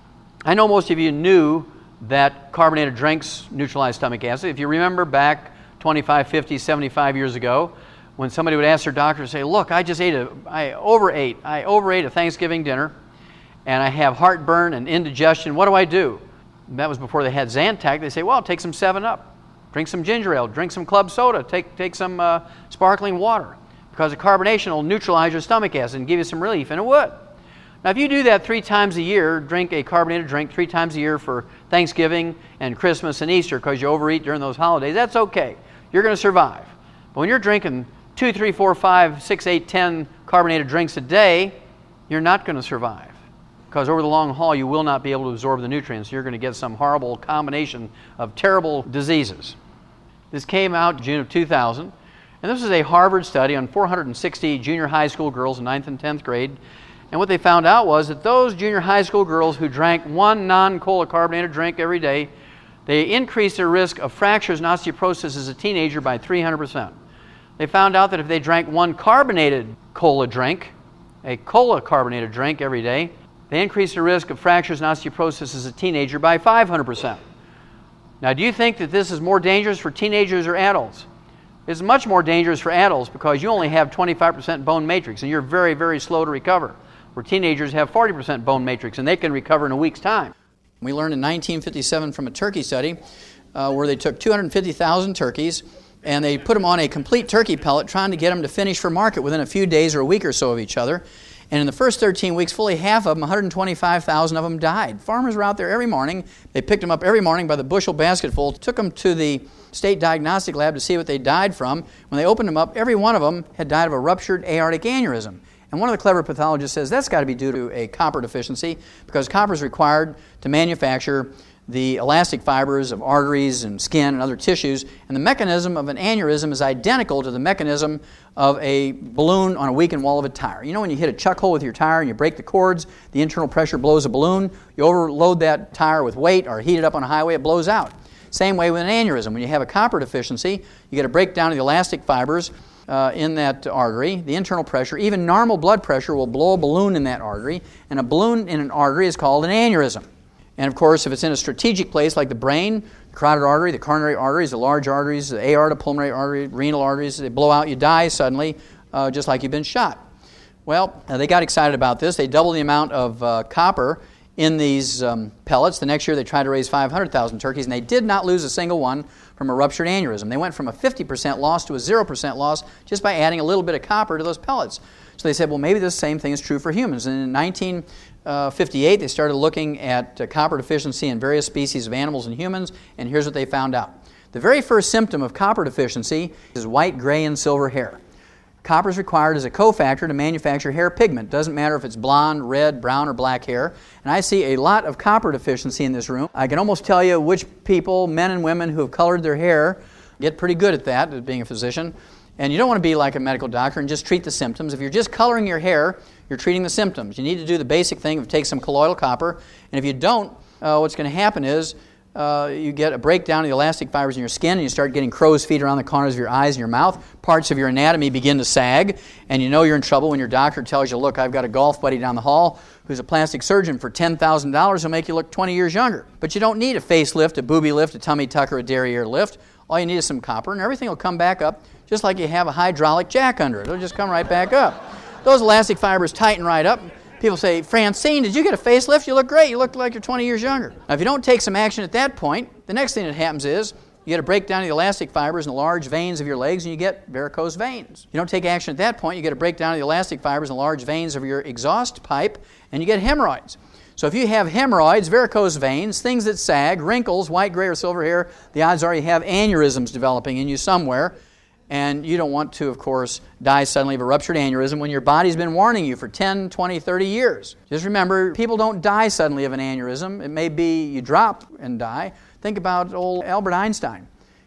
I know most of you knew that carbonated drinks neutralize stomach acid. If you remember back twenty-five, fifty, seventy-five years ago, when somebody would ask their doctor to say, look, I just ate a, I overate, I overate a Thanksgiving dinner, and I have heartburn and indigestion, what do I do? And that was before they had Zantac. They say, well, take some seven up, drink some ginger ale, drink some club soda, take, take some uh, sparkling water, because the carbonation will neutralize your stomach acid and give you some relief, and it would. Now, if you do that three times a year, drink a carbonated drink three times a year for Thanksgiving and Christmas and Easter because you overeat during those holidays, that's okay. You're going to survive. But when you're drinking two, three, four, five, six, eight, ten carbonated drinks a day, you're not going to survive. Because over the long haul, you will not be able to absorb the nutrients. You're going to get some horrible combination of terrible diseases. This came out in June of two thousand, and this is a Harvard study on four hundred sixty junior high school girls in ninth and tenth grade. And what they found out was that those junior high school girls who drank one non-cola carbonated drink every day, they increased their risk of fractures and osteoporosis as a teenager by three hundred percent. They found out that if they drank one carbonated cola drink, a cola carbonated drink every day, they increased the risk of fractures and osteoporosis as a teenager by five hundred percent. Now, do you think that this is more dangerous for teenagers or adults? It's much more dangerous for adults because you only have twenty-five percent bone matrix and you're very, very slow to recover. Where teenagers have forty percent bone matrix and they can recover in a week's time. We learned in nineteen fifty-seven from a turkey study uh, where they took two hundred fifty thousand turkeys and they put them on a complete turkey pellet trying to get them to finish for market within a few days or a week or so of each other. And in the first thirteen weeks, fully half of them, one hundred twenty-five thousand of them died. Farmers were out there every morning. They picked them up every morning by the bushel basketful, took them to the state diagnostic lab to see what they died from. When they opened them up, every one of them had died of a ruptured aortic aneurysm. And one of the clever pathologists says that's got to be due to a copper deficiency because copper is required to manufacture the elastic fibers of arteries and skin and other tissues, and the mechanism of an aneurysm is identical to the mechanism of a balloon on a weakened wall of a tire. You know when you hit a chuck hole with your tire and you break the cords, the internal pressure blows a balloon, you overload that tire with weight or heat it up on a highway, it blows out. Same way with an aneurysm. When you have a copper deficiency, you get a breakdown of the elastic fibers uh, in that artery, the internal pressure, even normal blood pressure will blow a balloon in that artery, and a balloon in an artery is called an aneurysm. And of course, if it's in a strategic place like the brain, the carotid artery, the coronary arteries, the large arteries, the aorta, pulmonary artery, renal arteries, they blow out, you die suddenly, uh, just like you've been shot. Well, uh, they got excited about this. They doubled the amount of uh, copper in these um, pellets. The next year they tried to raise five hundred thousand turkeys, and they did not lose a single one from a ruptured aneurysm. They went from a fifty percent loss to a zero percent loss just by adding a little bit of copper to those pellets. So they said, well, maybe this same thing is true for humans. And in nineteen fifty-eight, they started looking at uh, copper deficiency in various species of animals and humans, and here's what they found out. The very first symptom of copper deficiency is white, gray, and silver hair. Copper is required as a cofactor to manufacture hair pigment. Doesn't matter if it's blonde, red, brown, or black hair. And I see a lot of copper deficiency in this room. I can almost tell you which people, men and women who have colored their hair, get pretty good at that, as being a physician. And you don't want to be like a medical doctor and just treat the symptoms. If you're just coloring your hair, you're treating the symptoms. You need to do the basic thing of take some colloidal copper. And if you don't, uh, what's going to happen is uh, you get a breakdown of the elastic fibers in your skin and you start getting crow's feet around the corners of your eyes and your mouth. Parts of your anatomy begin to sag. And you know you're in trouble when your doctor tells you, look, I've got a golf buddy down the hall who's a plastic surgeon for ten thousand dollars who'll make you look twenty years younger. But you don't need a facelift, a booby lift, a tummy tuck, or a derriere lift. All you need is some copper and everything will come back up just like you have a hydraulic jack under it. It'll just come right back up. Those elastic fibers tighten right up. People say, Francine, did you get a facelift? You look great. You look like you're twenty years younger. Now, if you don't take some action at that point, the next thing that happens is you get a breakdown of the elastic fibers in the large veins of your legs and you get varicose veins. You don't take action at that point, you get a breakdown of the elastic fibers in the large veins of your exhaust pipe and you get hemorrhoids. So if you have hemorrhoids, varicose veins, things that sag, wrinkles, white, gray, or silver hair, the odds are you have aneurysms developing in you somewhere. And you don't want to, of course, die suddenly of a ruptured aneurysm when your body's been warning you for ten, twenty, thirty years. Just remember, people don't die suddenly of an aneurysm. It may be you drop and die. Think about old Albert Einstein.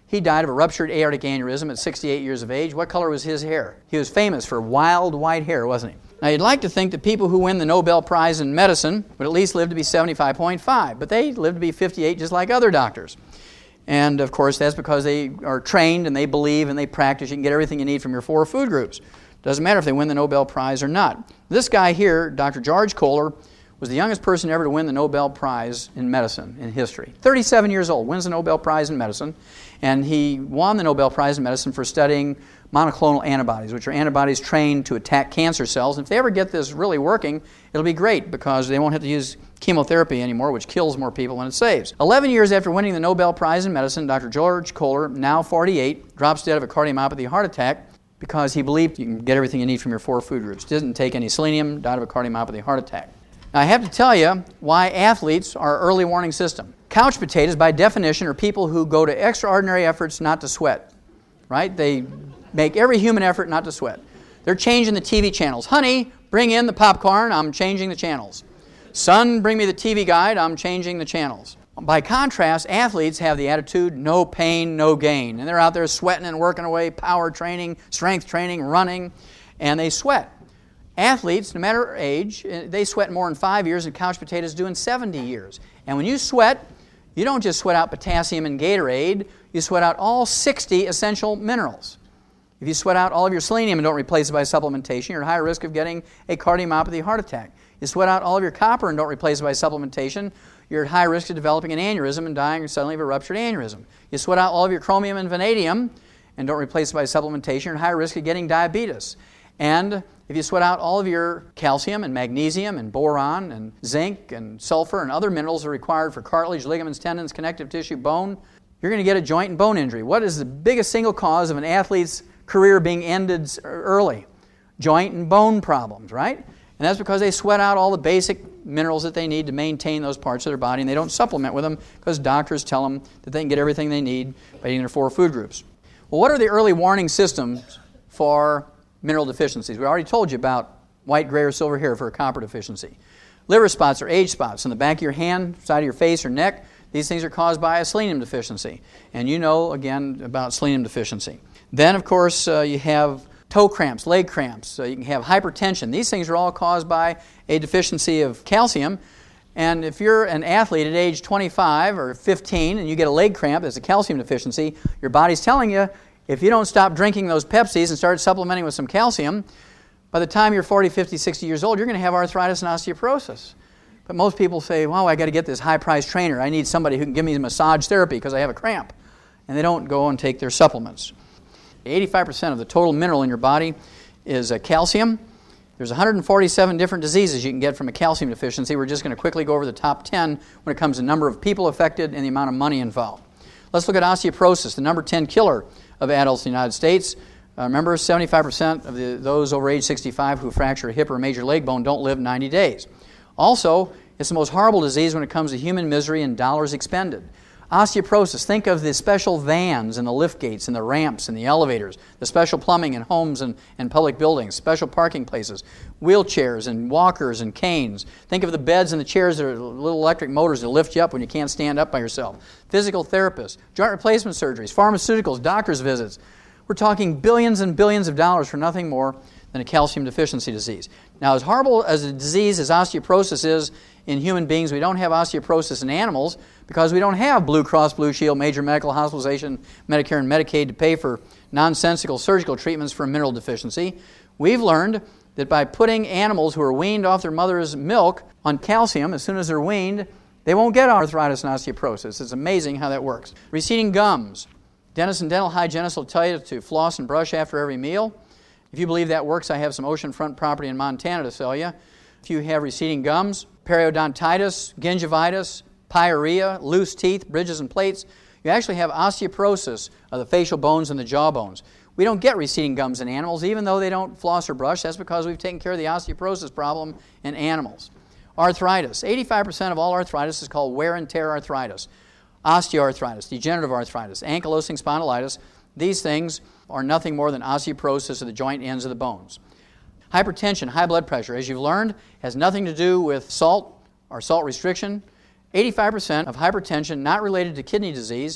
He died of a ruptured aortic aneurysm at sixty-eight years of age. What color was his hair? He was famous for wild white hair, wasn't he? Now, you'd like to think that people who win the Nobel Prize in medicine would at least live to be seventy-five point five, but they live to be fifty-eight just like other doctors. And, of course, that's because they are trained and they believe and they practice. You can get everything you need from your four food groups. Doesn't matter if they win the Nobel Prize or not. This guy here, Doctor George Kohler, was the youngest person ever to win the Nobel Prize in medicine in history. thirty-seven years old, wins the Nobel Prize in medicine, and he won the Nobel Prize in medicine for studying monoclonal antibodies, which are antibodies trained to attack cancer cells. And if they ever get this really working, it'll be great because they won't have to use chemotherapy anymore, which kills more people than it saves. Eleven years after winning the Nobel Prize in medicine, Doctor George Kohler, now forty-eight, drops dead of a cardiomyopathy heart attack because he believed you can get everything you need from your four food groups. Didn't take any selenium, died of a cardiomyopathy heart attack. Now, I have to tell you why athletes are an early warning system. Couch potatoes, by definition, are people who go to extraordinary efforts not to sweat, right? They make every human effort not to sweat. They're changing the T V channels. Honey, bring in the popcorn, I'm changing the channels. Son, bring me the T V guide, I'm changing the channels. By contrast, athletes have the attitude, no pain, no gain. And they're out there sweating and working away, power training, strength training, running, and they sweat. Athletes, no matter age, they sweat more in five years than couch potatoes do in seventy years. And when you sweat, you don't just sweat out potassium and Gatorade, you sweat out all sixty essential minerals. If you sweat out all of your selenium and don't replace it by supplementation, you're at higher risk of getting a cardiomyopathy heart attack. You sweat out all of your copper and don't replace it by supplementation, you're at high risk of developing an aneurysm and dying suddenly of a ruptured aneurysm. You sweat out all of your chromium and vanadium and don't replace it by supplementation, you're at high risk of getting diabetes. And if you sweat out all of your calcium and magnesium and boron and zinc and sulfur and other minerals that are required for cartilage, ligaments, tendons, connective tissue, bone, you're going to get a joint and bone injury. What is the biggest single cause of an athlete's career being ended early? Joint and bone problems, right? And that's because they sweat out all the basic minerals that they need to maintain those parts of their body, and they don't supplement with them because doctors tell them that they can get everything they need by eating their four food groups. Well, what are the early warning systems for mineral deficiencies? We already told you about white, gray, or silver hair for a copper deficiency. Liver spots or age spots on the back of your hand, side of your face, or neck. These things are caused by a selenium deficiency. And you know, again, about selenium deficiency. Then, of course, uh, you have toe cramps, leg cramps. So you can have hypertension. These things are all caused by a deficiency of calcium. And if you're an athlete at age twenty-five or fifteen and you get a leg cramp that's a calcium deficiency, your body's telling you, if you don't stop drinking those Pepsis and start supplementing with some calcium, by the time you're forty, fifty, sixty years old, you're going to have arthritis and osteoporosis. But most people say, wow, I got to get this high-priced trainer. I need somebody who can give me massage therapy because I have a cramp. And they don't go and take their supplements. eighty-five percent of the total mineral in your body is uh, calcium. There's one hundred forty-seven different diseases you can get from a calcium deficiency. We're just going to quickly go over the top ten when it comes to number of people affected and the amount of money involved. Let's look at osteoporosis, the number ten killer of adults in the United States. Uh, remember, seventy-five percent of the, those over age sixty-five who fracture a hip or a major leg bone don't live ninety days. Also, it's the most horrible disease when it comes to human misery and dollars expended. Osteoporosis, think of the special vans and the lift gates and the ramps and the elevators, the special plumbing in homes and, and public buildings, special parking places, wheelchairs and walkers and canes. Think of the beds and the chairs that are little electric motors that lift you up when you can't stand up by yourself. Physical therapists, joint replacement surgeries, pharmaceuticals, doctor's visits. We're talking billions and billions of dollars for nothing more than a calcium deficiency disease. Now, as horrible as a disease as osteoporosis is in human beings, we don't have osteoporosis in animals because we don't have Blue Cross Blue Shield, major medical hospitalization, Medicare and Medicaid to pay for nonsensical surgical treatments for a mineral deficiency. We've learned that by putting animals who are weaned off their mother's milk on calcium, as soon as they're weaned, they won't get arthritis and osteoporosis. It's amazing how that works. Receding gums. Dentists and dental hygienists will tell you to floss and brush after every meal. If you believe that works, I have some oceanfront property in Montana to sell you. If you have receding gums, periodontitis, gingivitis, pyorrhea, loose teeth, bridges and plates, you actually have osteoporosis of the facial bones and the jaw bones. We don't get receding gums in animals, even though they don't floss or brush. That's because we've taken care of the osteoporosis problem in animals. Arthritis. eighty-five percent of all arthritis is called wear and tear arthritis. Osteoarthritis, degenerative arthritis, ankylosing spondylitis. These things are nothing more than osteoporosis of the joint ends of the bones. Hypertension, high blood pressure, as you've learned, has nothing to do with salt or salt restriction. eighty-five percent of hypertension not related to kidney disease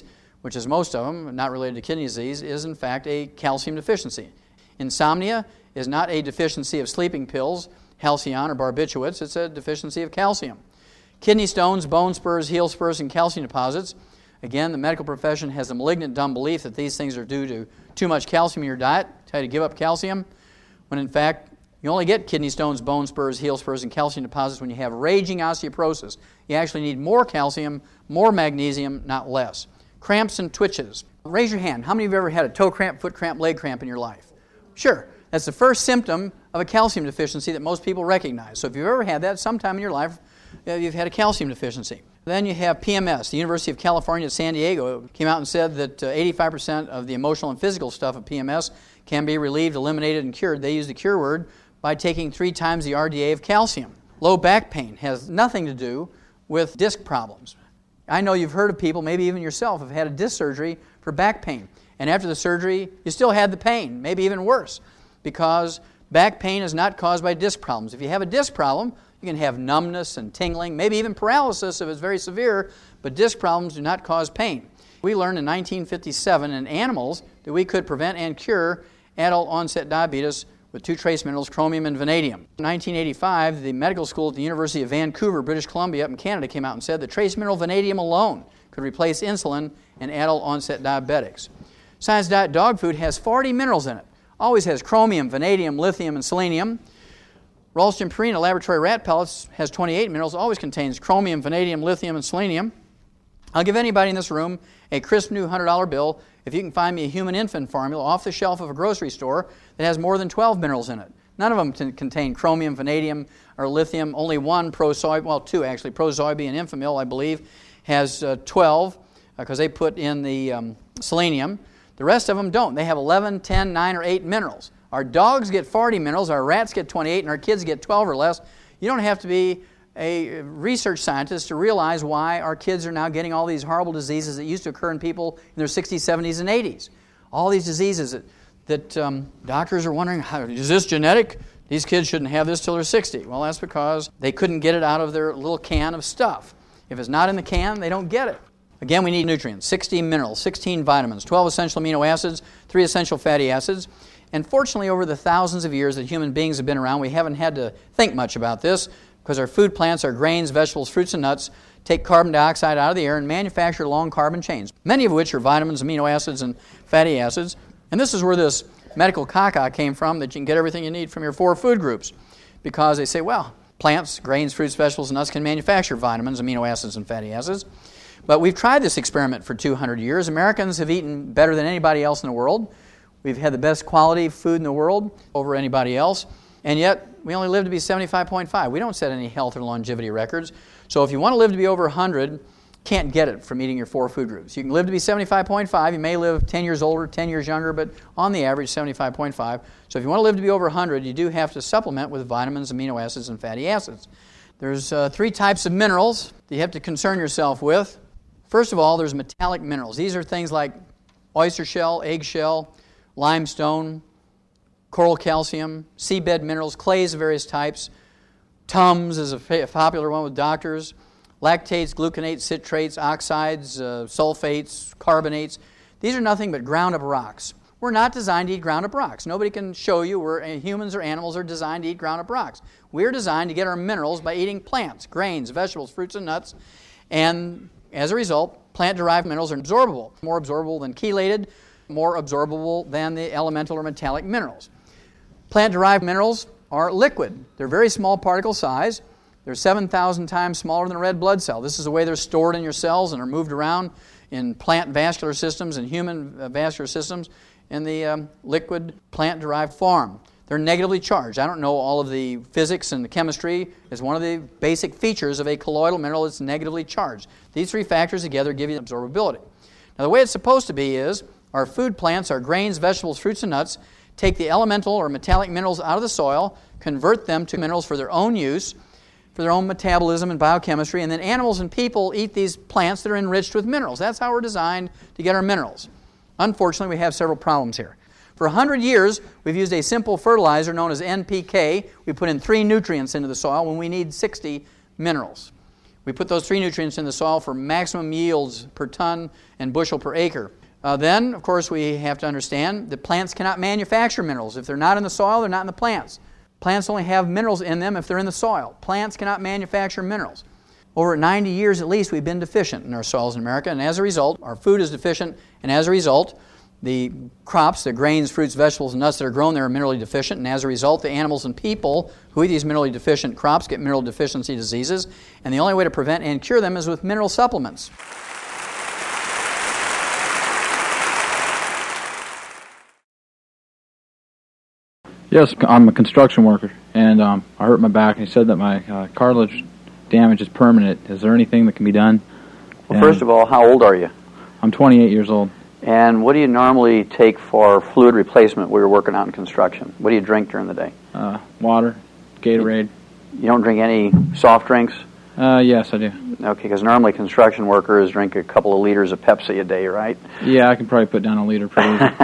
which is most of them, not related to kidney disease, is in fact a calcium deficiency. Insomnia is not a deficiency of sleeping pills, Halcion or barbiturates, it's a deficiency of calcium. Kidney stones, bone spurs, heel spurs, and calcium deposits. Again, the medical profession has a malignant, dumb belief that these things are due to too much calcium in your diet, tell you to give up calcium, when in fact, you only get kidney stones, bone spurs, heel spurs, and calcium deposits when you have raging osteoporosis. You actually need more calcium, more magnesium, not less. Cramps and twitches. Raise your hand. How many of you have ever had a toe cramp, foot cramp, leg cramp in your life? Sure. That's the first symptom of a calcium deficiency that most people recognize. So if you've ever had that sometime in your life, you've had a calcium deficiency. Then you have P M S. The University of California at San Diego came out and said that uh, eighty-five percent of the emotional and physical stuff of P M S can be relieved, eliminated, and cured. They use the cure word by taking three times the R D A of calcium. Low back pain has nothing to do with disc problems. I know you've heard of people, maybe even yourself, have had a disc surgery for back pain. And after the surgery, you still had the pain, maybe even worse, because back pain is not caused by disc problems. If you have a disc problem, you can have numbness and tingling, maybe even paralysis if it's very severe, but disc problems do not cause pain. We learned in nineteen fifty-seven in animals that we could prevent and cure adult onset diabetes with two trace minerals, chromium and vanadium. In nineteen eighty-five, the medical school at the University of Vancouver, British Columbia, up in Canada, came out and said that trace mineral vanadium alone could replace insulin in adult onset diabetics. Science Diet dog food has forty minerals in it. Always has chromium, vanadium, lithium, and selenium. Ralston Purina laboratory rat pellets has twenty-eight minerals, always contains chromium, vanadium, lithium, and selenium. I'll give anybody in this room a crisp new one hundred dollar bill if you can find me a human infant formula off the shelf of a grocery store that has more than twelve minerals in it. None of them t- contain chromium, vanadium, or lithium. Only one, Prosoy, well, two actually, Prosoybe and Infamil, I believe, has uh, twelve because uh, they put in the um, selenium. The rest of them don't. They have eleven, ten, nine, or eight minerals. Our dogs get forty minerals, our rats get twenty-eight, and our kids get twelve or less. You don't have to be a research scientist to realize why our kids are now getting all these horrible diseases that used to occur in people in their sixties, seventies, and eighties. All these diseases that, that um, doctors are wondering, how, is this genetic? These kids shouldn't have this till they're sixty. Well, that's because they couldn't get it out of their little can of stuff. If it's not in the can, they don't get it. Again, we need nutrients, sixty minerals, sixteen vitamins, twelve essential amino acids, three essential fatty acids. And fortunately, over the thousands of years that human beings have been around, we haven't had to think much about this because our food plants, our grains, vegetables, fruits, and nuts take carbon dioxide out of the air and manufacture long carbon chains, many of which are vitamins, amino acids, and fatty acids. And this is where this medical caca came from, that you can get everything you need from your four food groups, because they say, well, plants, grains, fruits, vegetables, and nuts can manufacture vitamins, amino acids, and fatty acids. But we've tried this experiment for two hundred years. Americans have eaten better than anybody else in the world. We've had the best quality food in the world over anybody else, and yet we only live to be seventy-five point five. We don't set any health or longevity records. So if you want to live to be over one hundred, can't get it from eating your four food groups. You can live to be seventy-five point five. You may live ten years older, ten years younger, but on the average, seventy-five point five. So if you want to live to be over one hundred, you do have to supplement with vitamins, amino acids, and fatty acids. There's uh, three types of minerals that you have to concern yourself with. First of all, there's metallic minerals. These are things like oyster shell, eggshell, limestone, coral calcium, seabed minerals, clays of various types. Tums is a popular one with doctors. Lactates, gluconates, citrates, oxides, uh, sulfates, carbonates. These are nothing but ground-up rocks. We're not designed to eat ground-up rocks. Nobody can show you where humans or animals are designed to eat ground-up rocks. We're designed to get our minerals by eating plants, grains, vegetables, fruits, and nuts. And as a result, plant-derived minerals are absorbable, more absorbable than chelated, more absorbable than the elemental or metallic minerals. Plant-derived minerals are liquid. They're very small particle size. They're seven thousand times smaller than a red blood cell. This is the way they're stored in your cells and are moved around in plant vascular systems and human uh, vascular systems in the um, liquid plant-derived form. They're negatively charged. I don't know all of the physics and the chemistry. It's one of the basic features of a colloidal mineral. It's negatively charged. These three factors together give you absorbability. Now, the way it's supposed to be is our food plants, our grains, vegetables, fruits, and nuts take the elemental or metallic minerals out of the soil, convert them to minerals for their own use, for their own metabolism and biochemistry, and then animals and people eat these plants that are enriched with minerals. That's how we're designed to get our minerals. Unfortunately, we have several problems here. For one hundred years, we've used a simple fertilizer known as N P K. We put in three nutrients into the soil when we need sixty minerals. We put those three nutrients in the soil for maximum yields per ton and bushel per acre. Uh, then, of course, we have to understand that plants cannot manufacture minerals. If they're not in the soil, they're not in the plants. Plants only have minerals in them if they're in the soil. Plants cannot manufacture minerals. Over ninety years at least, we've been deficient in our soils in America, and as a result, our food is deficient, and as a result, the crops, the grains, fruits, vegetables, and nuts that are grown there are minerally deficient, and as a result, the animals and people who eat these minerally deficient crops get mineral deficiency diseases, and the only way to prevent and cure them is with mineral supplements. Yes, I'm a construction worker, and um, I hurt my back, and he said that my uh, cartilage damage is permanent. Is there anything that can be done? Well, and first of all, how old are you? I'm twenty-eight years old. And what do you normally take for fluid replacement when you're working out in construction? What do you drink during the day? Uh, water, Gatorade. You don't drink any soft drinks? Uh, yes, I do. Okay, because normally construction workers drink a couple of liters of Pepsi a day, right? Yeah, I can probably put down a liter pretty easy.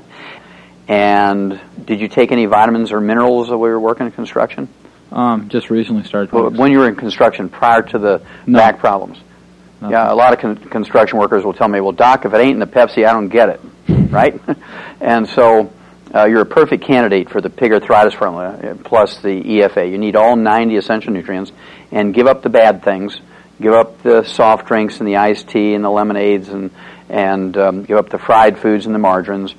And did you take any vitamins or minerals while we were working in construction? Um, just recently started. Well, when you were in construction, prior to the no. back problems? Nothing. Yeah, a lot of con- construction workers will tell me, well, Doc, if it ain't in the Pepsi, I don't get it, right? And so uh, you're a perfect candidate for the pig arthritis formula plus the E F A. You need all ninety essential nutrients, and give up the bad things. Give up the soft drinks and the iced tea and the lemonades, and, and um, give up the fried foods and the margarines.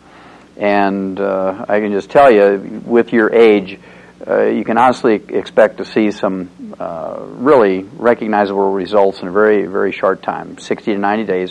And uh, I can just tell you, with your age, uh, you can honestly expect to see some uh, really recognizable results in a very, very short time, sixty to ninety days.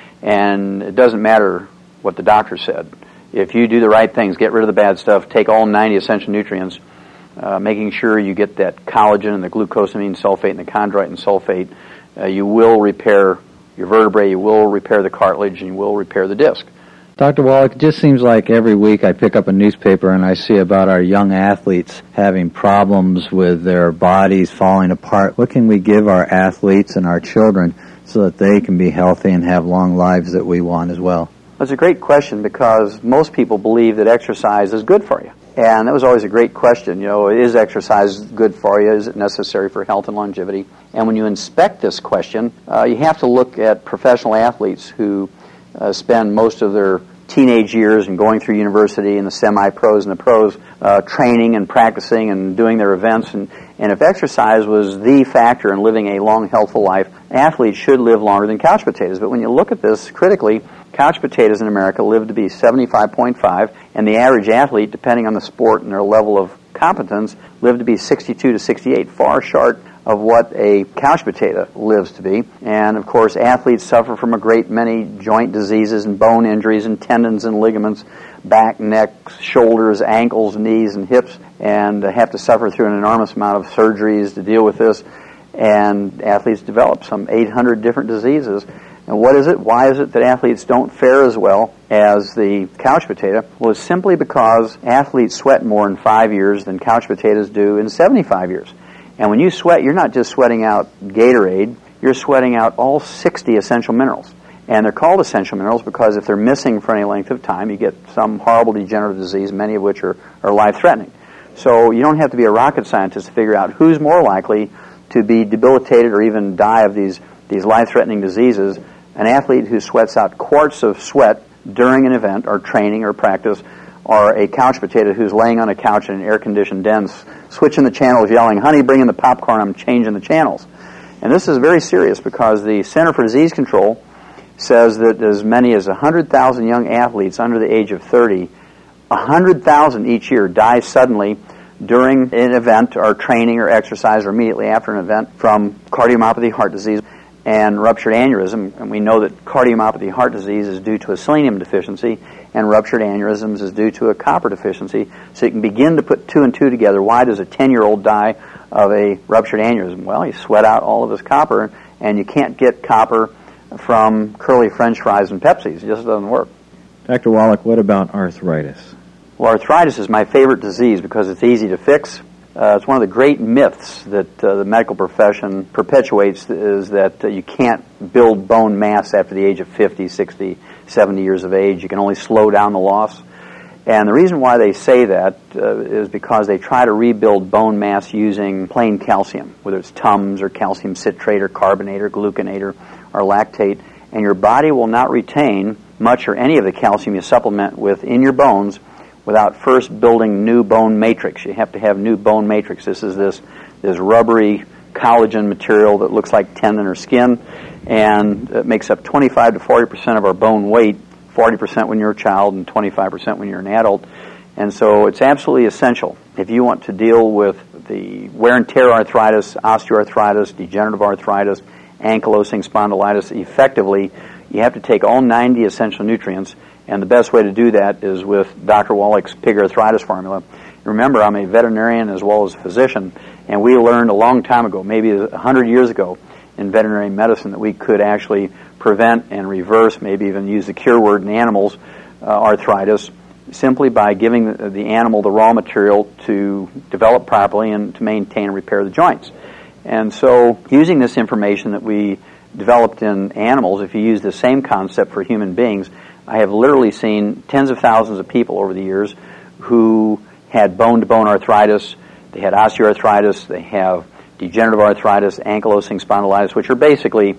And it doesn't matter what the doctor said. If you do the right things, get rid of the bad stuff, take all ninety essential nutrients, uh, making sure you get that collagen and the glucosamine sulfate and the chondroitin sulfate, uh, you will repair your vertebrae, you will repair the cartilage, and you will repair the disc. Doctor Wallach, it just seems like every week I pick up a newspaper and I see about our young athletes having problems with their bodies falling apart. What can we give our athletes and our children so that they can be healthy and have long lives that we want as well? That's a great question, because most people believe that exercise is good for you. And that was always a great question. You know, is exercise good for you? Is it necessary for health and longevity? And when you inspect this question, uh, you have to look at professional athletes who Uh, spend most of their teenage years and going through university and the semi-pros and the pros uh, training and practicing and doing their events. And, and if exercise was the factor in living a long, healthful life, athletes should live longer than couch potatoes. But when you look at this critically, couch potatoes in America live to be seventy-five point five, and the average athlete, depending on the sport and their level of competence, live to be sixty-two to sixty-eight, far short of what a couch potato lives to be. And of course, athletes suffer from a great many joint diseases and bone injuries and tendons and ligaments, back, neck, shoulders, ankles, knees, and hips, and have to suffer through an enormous amount of surgeries to deal with this. And athletes develop some eight hundred different diseases. And what is it? Why is it that athletes don't fare as well as the couch potato? Well, it's simply because athletes sweat more in five years than couch potatoes do in seventy-five years. And when you sweat, you're not just sweating out Gatorade, you're sweating out all sixty essential minerals. And they're called essential minerals because if they're missing for any length of time, you get some horrible degenerative disease, many of which are, are life-threatening. So you don't have to be a rocket scientist to figure out who's more likely to be debilitated or even die of these, these life-threatening diseases. An athlete who sweats out quarts of sweat during an event or training or practice, or a couch potato who's laying on a couch in an air-conditioned den, switching the channels, yelling, "Honey, bring in the popcorn, I'm changing the channels." And this is very serious because the Center for Disease Control says that as many as one hundred thousand young athletes under the age of thirty, one hundred thousand each year die suddenly during an event or training or exercise or immediately after an event from cardiomyopathy, heart disease, and ruptured aneurysm. And we know that cardiomyopathy, heart disease is due to a selenium deficiency, and ruptured aneurysms is due to a copper deficiency. So you can begin to put two and two together. Why does a ten-year-old die of a ruptured aneurysm? Well, he sweat out all of his copper, and you can't get copper from curly French fries and Pepsis. It just doesn't work. Doctor Wallach, what about arthritis? Well, arthritis is my favorite disease because it's easy to fix. Uh, it's one of the great myths that uh, the medical profession perpetuates, is that uh, you can't build bone mass after the age of fifty, sixty, seventy years of age. You can only slow down the loss. And the reason why they say that uh, is because they try to rebuild bone mass using plain calcium, whether it's Tums or calcium citrate or carbonate or gluconate or, or lactate, and your body will not retain much or any of the calcium you supplement with in your bones without first building new bone matrix. You have to have new bone matrix. This is this, this rubbery collagen material that looks like tendon or skin, and it makes up twenty-five to forty percent of our bone weight, forty percent when you're a child and twenty-five percent when you're an adult. And so it's absolutely essential if you want to deal with the wear and tear arthritis, osteoarthritis, degenerative arthritis, ankylosing spondylitis effectively. You have to take all ninety essential nutrients, and the best way to do that is with Doctor Wallach's pig arthritis formula. Remember, I'm a veterinarian as well as a physician, and we learned a long time ago, maybe a hundred years ago, in veterinary medicine that we could actually prevent and reverse, maybe even use the cure word in animals, uh, arthritis, simply by giving the, the animal the raw material to develop properly and to maintain and repair the joints. And so, using this information that we developed in animals, if you use the same concept for human beings, I have literally seen tens of thousands of people over the years who had bone-to-bone arthritis, they had osteoarthritis, they have degenerative arthritis, ankylosing spondylitis, which are basically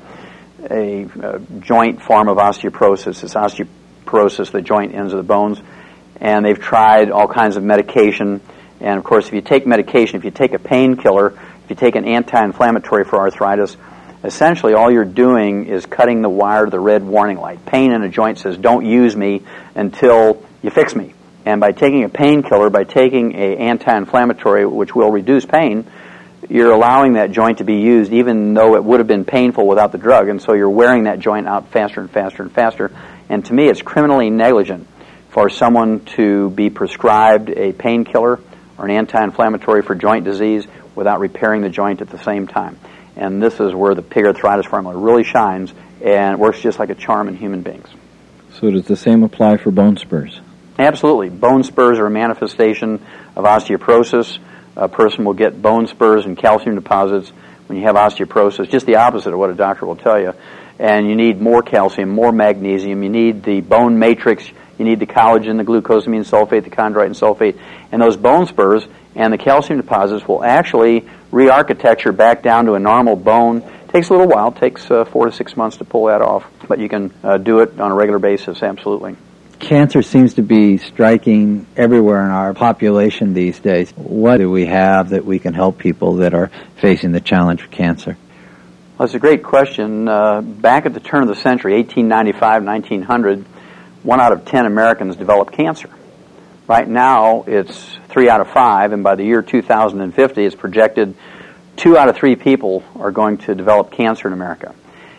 a, a joint form of osteoporosis. It's osteoporosis of the joint ends of the bones, and they've tried all kinds of medication. And of course, if you take medication, if you take a painkiller, if you take an anti-inflammatory for arthritis, essentially all you're doing is cutting the wire to the red warning light. Pain in a joint says, don't use me until you fix me. And by taking a painkiller, by taking an anti-inflammatory, which will reduce pain, you're allowing that joint to be used even though it would have been painful without the drug. And so you're wearing that joint out faster and faster and faster. And to me, it's criminally negligent for someone to be prescribed a painkiller or an anti-inflammatory for joint disease without repairing the joint at the same time. And this is where the pig arthritis formula really shines, and it works just like a charm in human beings. So does the same apply for bone spurs? Absolutely. Bone spurs are a manifestation of osteoporosis. A person will get bone spurs and calcium deposits when you have osteoporosis, just the opposite of what a doctor will tell you. And you need more calcium, more magnesium. You need the bone matrix. You need the collagen, the glucosamine sulfate, the chondroitin sulfate. And those bone spurs and the calcium deposits will actually re-architecture back down to a normal bone. It takes a little while. It takes uh, four to six months to pull that off. But you can uh, do it on a regular basis, absolutely. Cancer seems to be striking everywhere in our population these days. What do we have that we can help people that are facing the challenge of cancer? Well, that's a great question. Uh, back at the turn of the century, eighteen ninety-five, nineteen hundred, one out of ten Americans developed cancer. Right now, it's three out of five, and by the year two thousand fifty, it's projected two out of three people are going to develop cancer in America.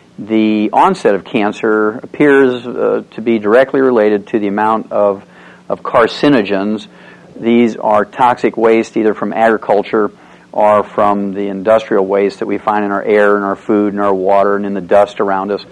The onset of cancer appears uh, to be directly related to the amount of, of carcinogens. These are toxic waste either from agriculture or from the industrial waste that we find in our air and our food and our water and in the dust around us.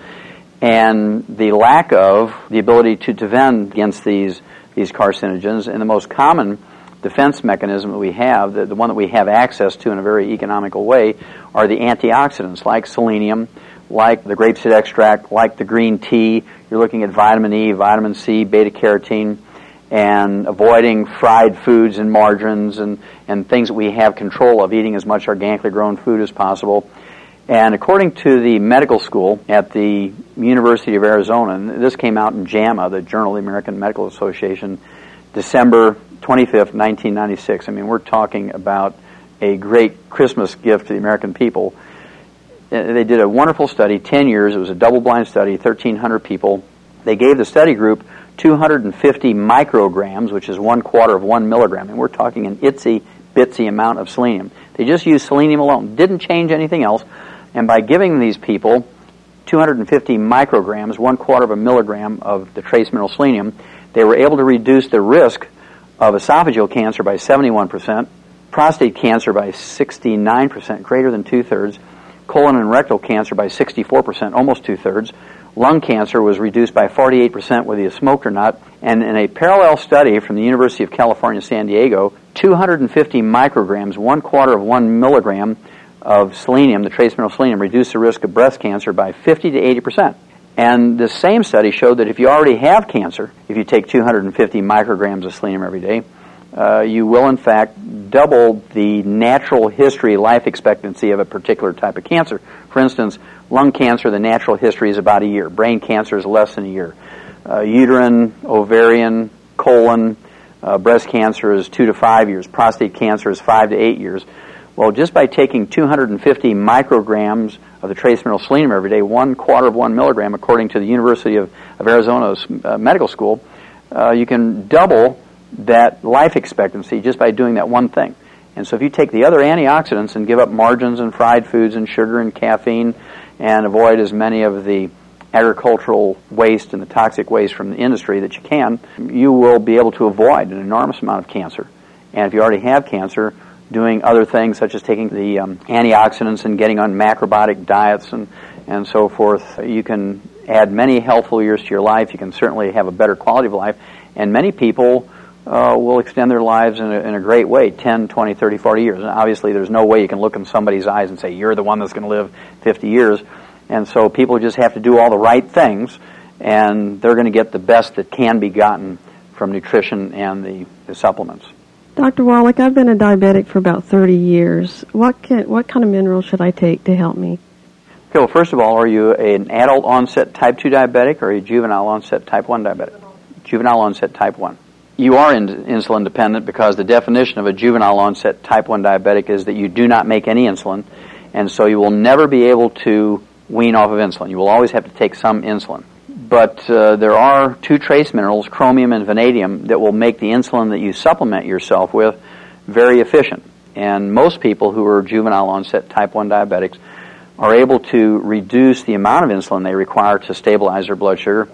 And the lack of the ability to defend against these, these carcinogens, and the most common defense mechanism that we have, the, the one that we have access to in a very economical way, are the antioxidants like selenium, like the grapeseed extract, like the green tea. You're looking at vitamin E, vitamin C, beta-carotene, and avoiding fried foods and margarines and, and things that we have control of, eating as much organically grown food as possible. And according to the medical school at the University of Arizona, and this came out in JAMA, the Journal of the American Medical Association, December twenty-fifth, nineteen ninety-six. I mean, we're talking about a great Christmas gift to the American people. They did a wonderful study, ten years. It was a double-blind study, thirteen hundred people. They gave the study group two hundred fifty micrograms, which is one quarter of one milligram. And we're talking an itsy-bitsy amount of selenium. They just used selenium alone. Didn't change anything else. And by giving these people two hundred fifty micrograms, one quarter of a milligram of the trace mineral selenium, they were able to reduce the risk of esophageal cancer by seventy-one percent, prostate cancer by sixty-nine percent, greater than two-thirds, colon and rectal cancer by sixty-four percent, almost two-thirds. Lung cancer was reduced by forty-eight percent whether you smoked or not. And in a parallel study from the University of California, San Diego, two hundred fifty micrograms, one quarter of one milligram of selenium, the trace mineral selenium, reduced the risk of breast cancer by fifty to eighty percent. And the same study showed that if you already have cancer, if you take two hundred fifty micrograms of selenium every day, uh, you will in fact double the natural history life expectancy of a particular type of cancer. For instance, lung cancer, the natural history is about a year. Brain cancer is less than a year. Uh, uterine, ovarian, colon, uh, breast cancer is two to five years. Prostate cancer is five to eight years. Well, just by taking two hundred fifty micrograms of the trace mineral selenium every day, one quarter of one milligram, according to the University of, of Arizona's uh, medical school, uh, you can double that life expectancy just by doing that one thing. And so if you take the other antioxidants and give up margarines and fried foods and sugar and caffeine and avoid as many of the agricultural waste and the toxic waste from the industry that you can, you will be able to avoid an enormous amount of cancer. And if you already have cancer, doing other things such as taking the um, antioxidants and getting on macrobiotic diets and, and so forth, you can add many healthful years to your life. You can certainly have a better quality of life. And many people uh, will extend their lives in a, in a great way, ten, twenty, thirty, forty years. And obviously there's no way you can look in somebody's eyes and say, you're the one that's going to live fifty years. And so people just have to do all the right things, and they're going to get the best that can be gotten from nutrition and the, the supplements. Doctor Wallach, I've been a diabetic for about thirty years. What can, what kind of minerals should I take to help me? Okay, well, first of all, are you an adult onset type two diabetic or are you juvenile onset type one diabetic? Juvenile onset type one. You are in, insulin dependent because the definition of a juvenile onset type one diabetic is that you do not make any insulin, and so you will never be able to wean off of insulin. You will always have to take some insulin. But uh, there are two trace minerals, chromium and vanadium, that will make the insulin that you supplement yourself with very efficient. And most people who are juvenile onset type one diabetics are able to reduce the amount of insulin they require to stabilize their blood sugar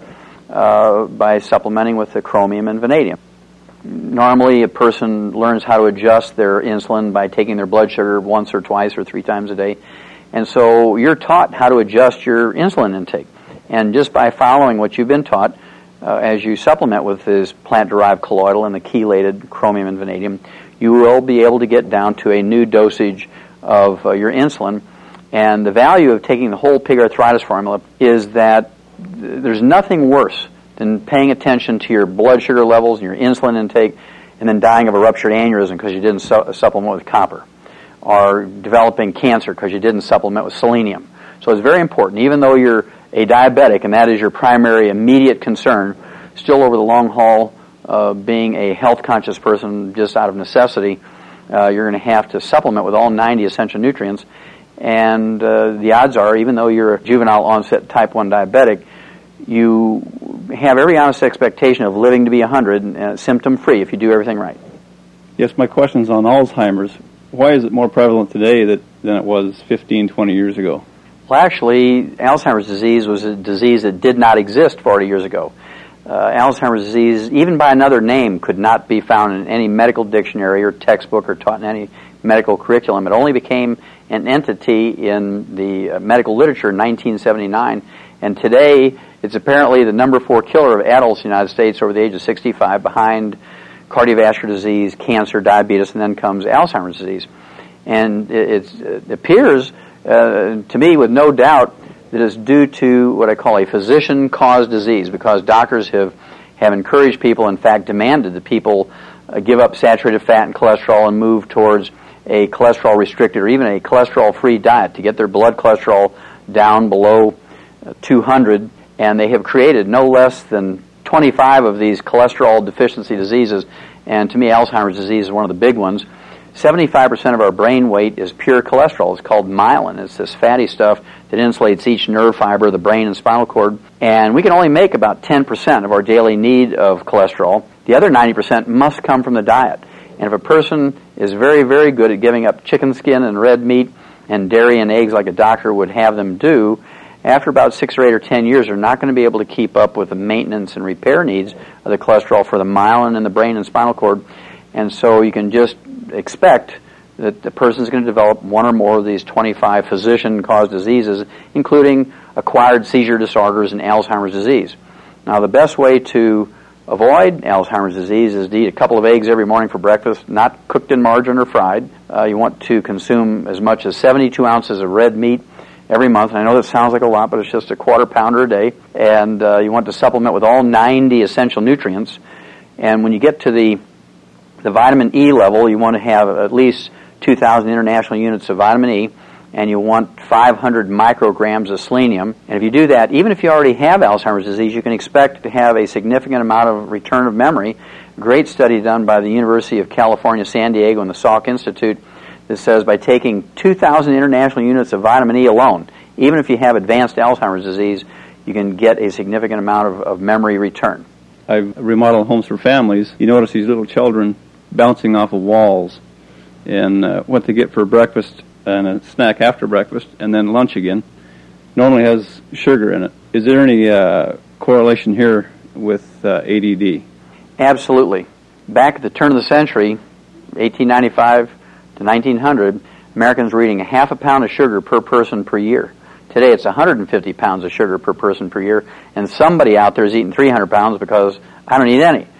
uh, by supplementing with the chromium and vanadium. Normally, a person learns how to adjust their insulin by taking their blood sugar once or twice or three times a day. And so you're taught how to adjust your insulin intake. And just by following what you've been taught, uh, as you supplement with this plant-derived colloidal and the chelated chromium and vanadium, you will be able to get down to a new dosage of uh, your insulin. And the value of taking the whole pig arthritis formula is that th- there's nothing worse than paying attention to your blood sugar levels and your insulin intake and then dying of a ruptured aneurysm because you didn't su- supplement with copper, or developing cancer because you didn't supplement with selenium. So it's very important, even though you're a diabetic and that is your primary immediate concern, still over the long haul, uh, being a health-conscious person just out of necessity, uh, you're going to have to supplement with all ninety essential nutrients. And uh, the odds are, even though you're a juvenile onset type one diabetic, you have every honest expectation of living to be one hundred, uh, symptom-free, if you do everything right. Yes, my question's on Alzheimer's. Why is it more prevalent today that, than it was fifteen, twenty years ago? Well, actually, Alzheimer's disease was a disease that did not exist forty years ago. Uh, Alzheimer's disease, even by another name, could not be found in any medical dictionary or textbook or taught in any medical curriculum. It only became an entity in the uh, medical literature in nineteen seventy-nine, and today it's apparently the number four killer of adults in the United States over the age of sixty-five, behind cardiovascular disease, cancer, diabetes, and then comes Alzheimer's disease. And it, it's, it appears Uh, to me, with no doubt, that is due to what I call a physician-caused disease, because doctors have, have encouraged people, in fact demanded that people uh, give up saturated fat and cholesterol and move towards a cholesterol-restricted or even a cholesterol-free diet to get their blood cholesterol down below uh, two hundred, and they have created no less than twenty-five of these cholesterol deficiency diseases, and to me, Alzheimer's disease is one of the big ones. seventy-five percent of our brain weight is pure cholesterol. It's called myelin. It's this fatty stuff that insulates each nerve fiber of the brain and spinal cord. And we can only make about ten percent of our daily need of cholesterol. The other ninety percent must come from the diet. And if a person is very, very good at giving up chicken skin and red meat and dairy and eggs like a doctor would have them do, after about six or eight or ten years, they're not going to be able to keep up with the maintenance and repair needs of the cholesterol for the myelin in the brain and spinal cord. And so you can just expect that the person is going to develop one or more of these twenty-five physician-caused diseases, including acquired seizure disorders and Alzheimer's disease. Now, the best way to avoid Alzheimer's disease is to eat a couple of eggs every morning for breakfast, not cooked in margarine or fried. Uh, you want to consume as much as seventy-two ounces of red meat every month. And I know that sounds like a lot, but it's just a quarter pounder a day. And uh, you want to supplement with all ninety essential nutrients. And when you get to the the vitamin E level, you want to have at least two thousand international units of vitamin E, and you want five hundred micrograms of selenium. And if you do that, even if you already have Alzheimer's disease, you can expect to have a significant amount of return of memory. Great study done by the University of California, San Diego, and the Salk Institute that says by taking two thousand international units of vitamin E alone, even if you have advanced Alzheimer's disease, you can get a significant amount of, of memory return. I remodel homes for families. You notice these little children bouncing off of walls, and uh, what they get for breakfast and a snack after breakfast, and then lunch again, normally has sugar in it. Is there any uh, correlation here with uh, A D D? Absolutely. Back at the turn of the century, eighteen ninety-five to nineteen hundred, Americans were eating a half a pound of sugar per person per year. Today it's one hundred fifty pounds of sugar per person per year, and somebody out there is eating three hundred pounds because I don't eat any.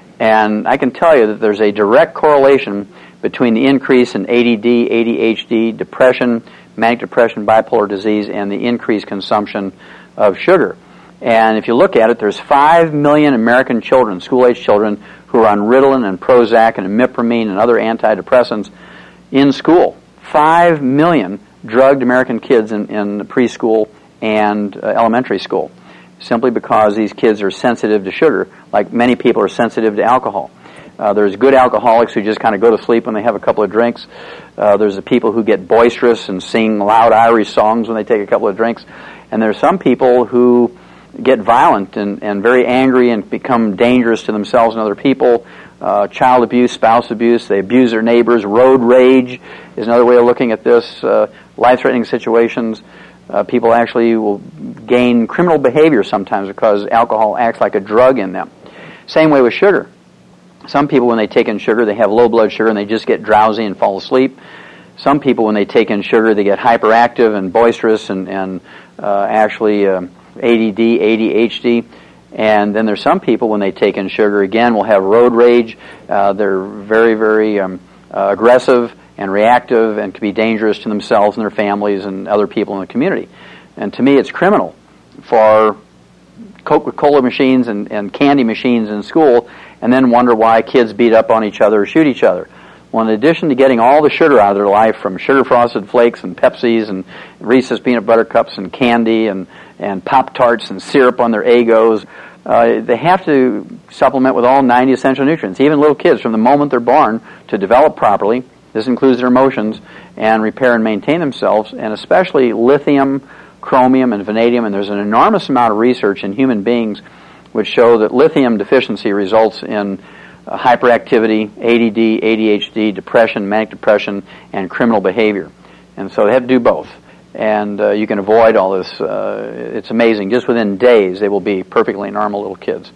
And I can tell you that there's a direct correlation between the increase in A D D, A D H D, depression, manic depression, bipolar disease, and the increased consumption of sugar. And if you look at it, there's five million American children, school-age children, who are on Ritalin and Prozac and imipramine and other antidepressants in school. Five million drugged American kids in, in preschool and uh, elementary school, simply because these kids are sensitive to sugar, like many people are sensitive to alcohol. Uh, there's good alcoholics who just kind of go to sleep when they have a couple of drinks. Uh, there's the people who get boisterous and sing loud Irish songs when they take a couple of drinks. And there's some people who get violent and, and very angry and become dangerous to themselves and other people. Uh, child abuse, spouse abuse, they abuse their neighbors. Road rage is another way of looking at this. Uh, life-threatening situations. Uh, people actually will gain criminal behavior sometimes because alcohol acts like a drug in them. Same way with sugar. Some people, when they take in sugar, they have low blood sugar and they just get drowsy and fall asleep. Some people, when they take in sugar, they get hyperactive and boisterous and, and uh, actually um, A D D, A D H D. And then there's some people, when they take in sugar, again, will have road rage. Uh, they're very, very um, uh, aggressive and reactive and can be dangerous to themselves and their families and other people in the community. And to me, it's criminal for Coca-Cola machines and, and candy machines in school and then wonder why kids beat up on each other or shoot each other. Well, in addition to getting all the sugar out of their life from sugar-frosted flakes and Pepsis and Reese's peanut butter cups and candy and, and Pop-Tarts and syrup on their Eggos, uh, they have to supplement with all ninety essential nutrients. Even little kids, from the moment they're born, to develop properly, this includes their emotions, and repair and maintain themselves, and especially lithium, chromium, and vanadium. And there's an enormous amount of research in human beings which show that lithium deficiency results in uh, hyperactivity, A D D, A D H D, depression, manic depression, and criminal behavior. And so they have to do both. And uh, you can avoid all this. Uh, it's amazing. Just within days, they will be perfectly normal little kids.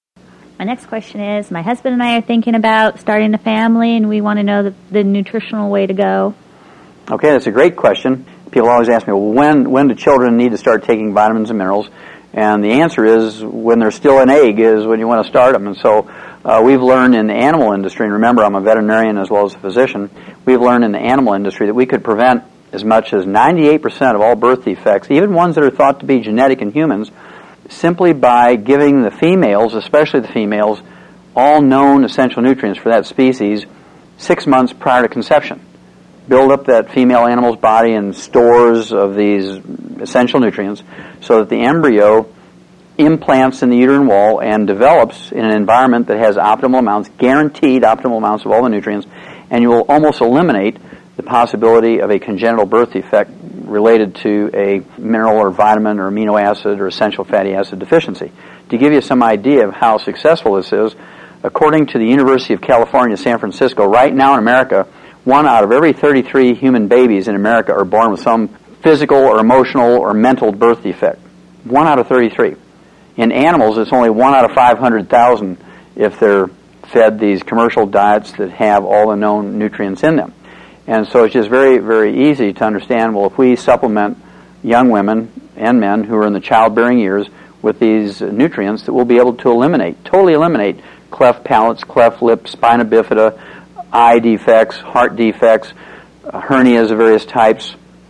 My next question is, my husband and I are thinking about starting a family, and we want to know the, the nutritional way to go. Okay, that's a great question. People always ask me, well, when, when do children need to start taking vitamins and minerals? And the answer is, when they're still an egg is when you want to start them. And so uh, we've learned in the animal industry, and remember I'm a veterinarian as well as a physician, we've learned in the animal industry that we could prevent as much as ninety-eight percent of all birth defects, even ones that are thought to be genetic in humans, simply by giving the females, especially the females, all known essential nutrients for that species six months prior to conception. Build up that female animal's body in stores of these essential nutrients so that the embryo implants in the uterine wall and develops in an environment that has optimal amounts, guaranteed optimal amounts of all the nutrients, and you will almost eliminate the possibility of a congenital birth defect related to a mineral or vitamin or amino acid or essential fatty acid deficiency. To give you some idea of how successful this is, according to the University of California, San Francisco, right now in America, one out of every thirty-three human babies in America are born with some physical or emotional or mental birth defect. One out of thirty-three. In animals, it's only one out of five hundred thousand if they're fed these commercial diets that have all the known nutrients in them. And so it's just very, very easy to understand, well, if we supplement young women and men who are in the childbearing years with these nutrients, that we'll be able to eliminate, totally eliminate cleft palates, cleft lip, spina bifida, eye defects, heart defects, uh, hernias of various types,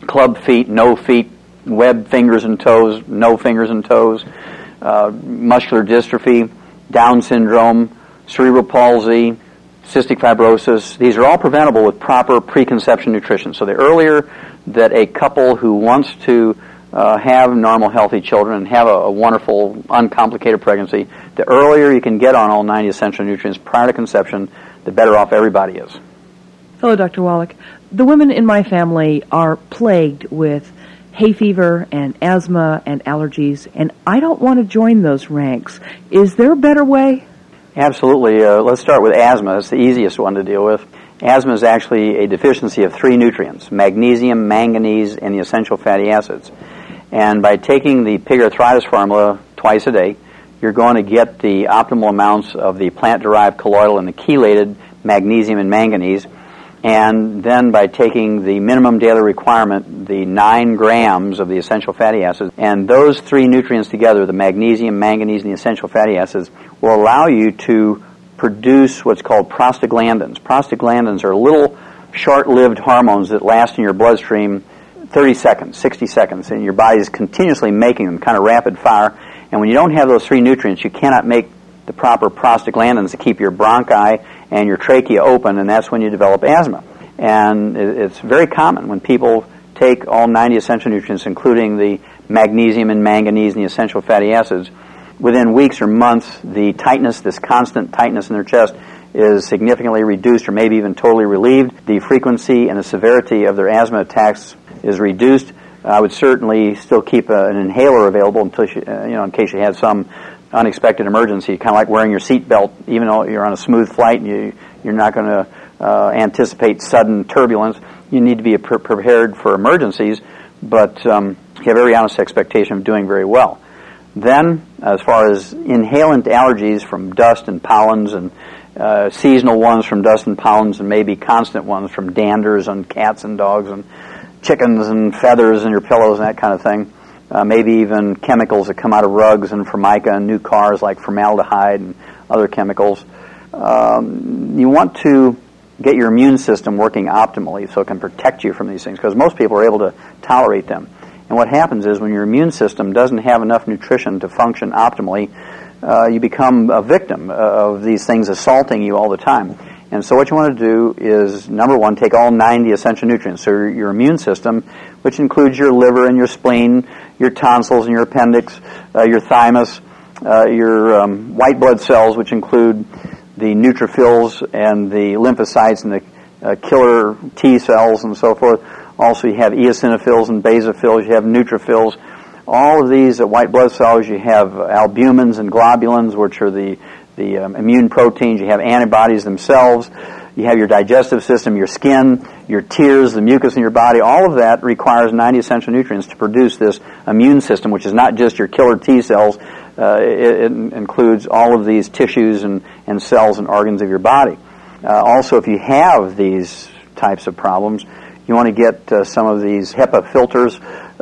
club feet, no feet, web fingers and toes, no fingers and toes, uh, muscular dystrophy, Down syndrome, cerebral palsy, cystic fibrosis. These are all preventable with proper preconception nutrition. So the earlier that a couple who wants to uh, have normal, healthy children and have a, a wonderful, uncomplicated pregnancy, the earlier you can get on all ninety essential nutrients prior to conception, the better off everybody is. Hello, Doctor Wallach. The women in my family are plagued with hay fever and asthma and allergies, and I don't want to join those ranks. Is there a better way? Absolutely. Uh, let's start with asthma. It's the easiest one to deal with. Asthma is actually a deficiency of three nutrients, magnesium, manganese, and the essential fatty acids. And by taking the pig arthritis formula twice a day, you're going to get the optimal amounts of the plant-derived colloidal and the chelated magnesium and manganese. And then by taking the minimum daily requirement, the nine grams of the essential fatty acids, and those three nutrients together, the magnesium, manganese, and the essential fatty acids, will allow you to produce what's called prostaglandins. Prostaglandins are little short-lived hormones that last in your bloodstream thirty seconds, sixty seconds, and your body is continuously making them, kind of rapid fire. And when you don't have those three nutrients, you cannot make the proper prostaglandins to keep your bronchi and your trachea open, and that's when you develop asthma. And it's very common when people take all ninety essential nutrients, including the magnesium and manganese and the essential fatty acids, within weeks or months, the tightness, this constant tightness in their chest, is significantly reduced or maybe even totally relieved. The frequency and the severity of their asthma attacks is reduced. I would certainly still keep a, an inhaler available until you, uh, you know, in case you had some unexpected emergency, kind of like wearing your seatbelt, even though you're on a smooth flight and you, you're not going to uh, anticipate sudden turbulence. You need to be pre- prepared for emergencies, but um, you have every honest expectation of doing very well. Then, as far as inhalant allergies from dust and pollens and uh, seasonal ones from dust and pollens and maybe constant ones from danders on cats and dogs and chickens and feathers in your pillows and that kind of thing, Uh, maybe even chemicals that come out of rugs and formica and new cars like formaldehyde and other chemicals. Um, you want to get your immune system working optimally so it can protect you from these things, because most people are able to tolerate them. And what happens is when your immune system doesn't have enough nutrition to function optimally, uh, you become a victim of these things assaulting you all the time. And so what you want to do is, number one, take all ninety essential nutrients. So your, your immune system, which includes your liver and your spleen, your tonsils and your appendix, uh, your thymus, uh, your um, white blood cells, which include the neutrophils and the lymphocytes and the uh, killer T cells and so forth. Also, you have eosinophils and basophils. You have neutrophils. All of these uh, white blood cells, you have albumins and globulins, which are the the um, immune proteins. You have antibodies themselves. You have your digestive system, your skin, your tears, the mucus in your body. All of that requires ninety essential nutrients to produce this immune system, which is not just your killer T cells. Uh, it, it includes all of these tissues and, and cells and organs of your body. Uh, also, if you have these types of problems, you want to get uh, some of these HEPA filters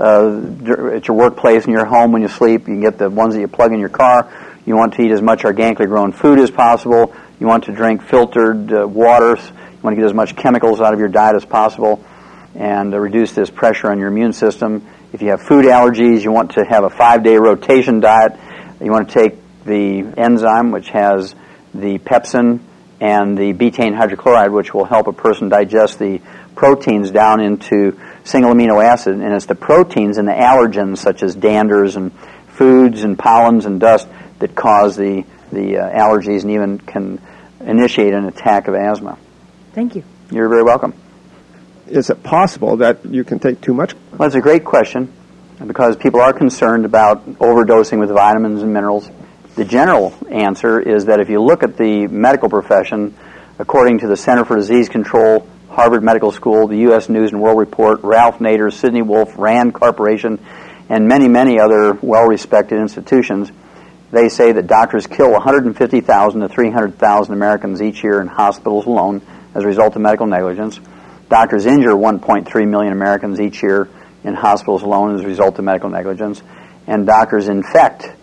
uh, at your workplace, in your home when you sleep. You can get the ones that you plug in your car. You want to eat as much organically grown food as possible. You want to drink filtered uh, waters. You want to get as much chemicals out of your diet as possible and uh, reduce this pressure on your immune system. If you have food allergies, you want to have a five-day rotation diet. You want to take the enzyme, which has the pepsin and the betaine hydrochloride, which will help a person digest the proteins down into single amino acid. And it's the proteins and the allergens, such as danders and foods and pollens and dust, that cause the, the uh, allergies and even can initiate an attack of asthma. Thank you. You're very welcome. Is it possible that you can take too much? Well, it's a great question, because people are concerned about overdosing with vitamins and minerals. The general answer is that if you look at the medical profession, according to the Center for Disease Control, Harvard Medical School, the U S News and World Report, Ralph Nader, Sidney Wolf, Rand Corporation, and many, many other well-respected institutions, they say that doctors kill one hundred fifty thousand to three hundred thousand Americans each year in hospitals alone as a result of medical negligence. Doctors injure one point three million Americans each year in hospitals alone as a result of medical negligence. And doctors infect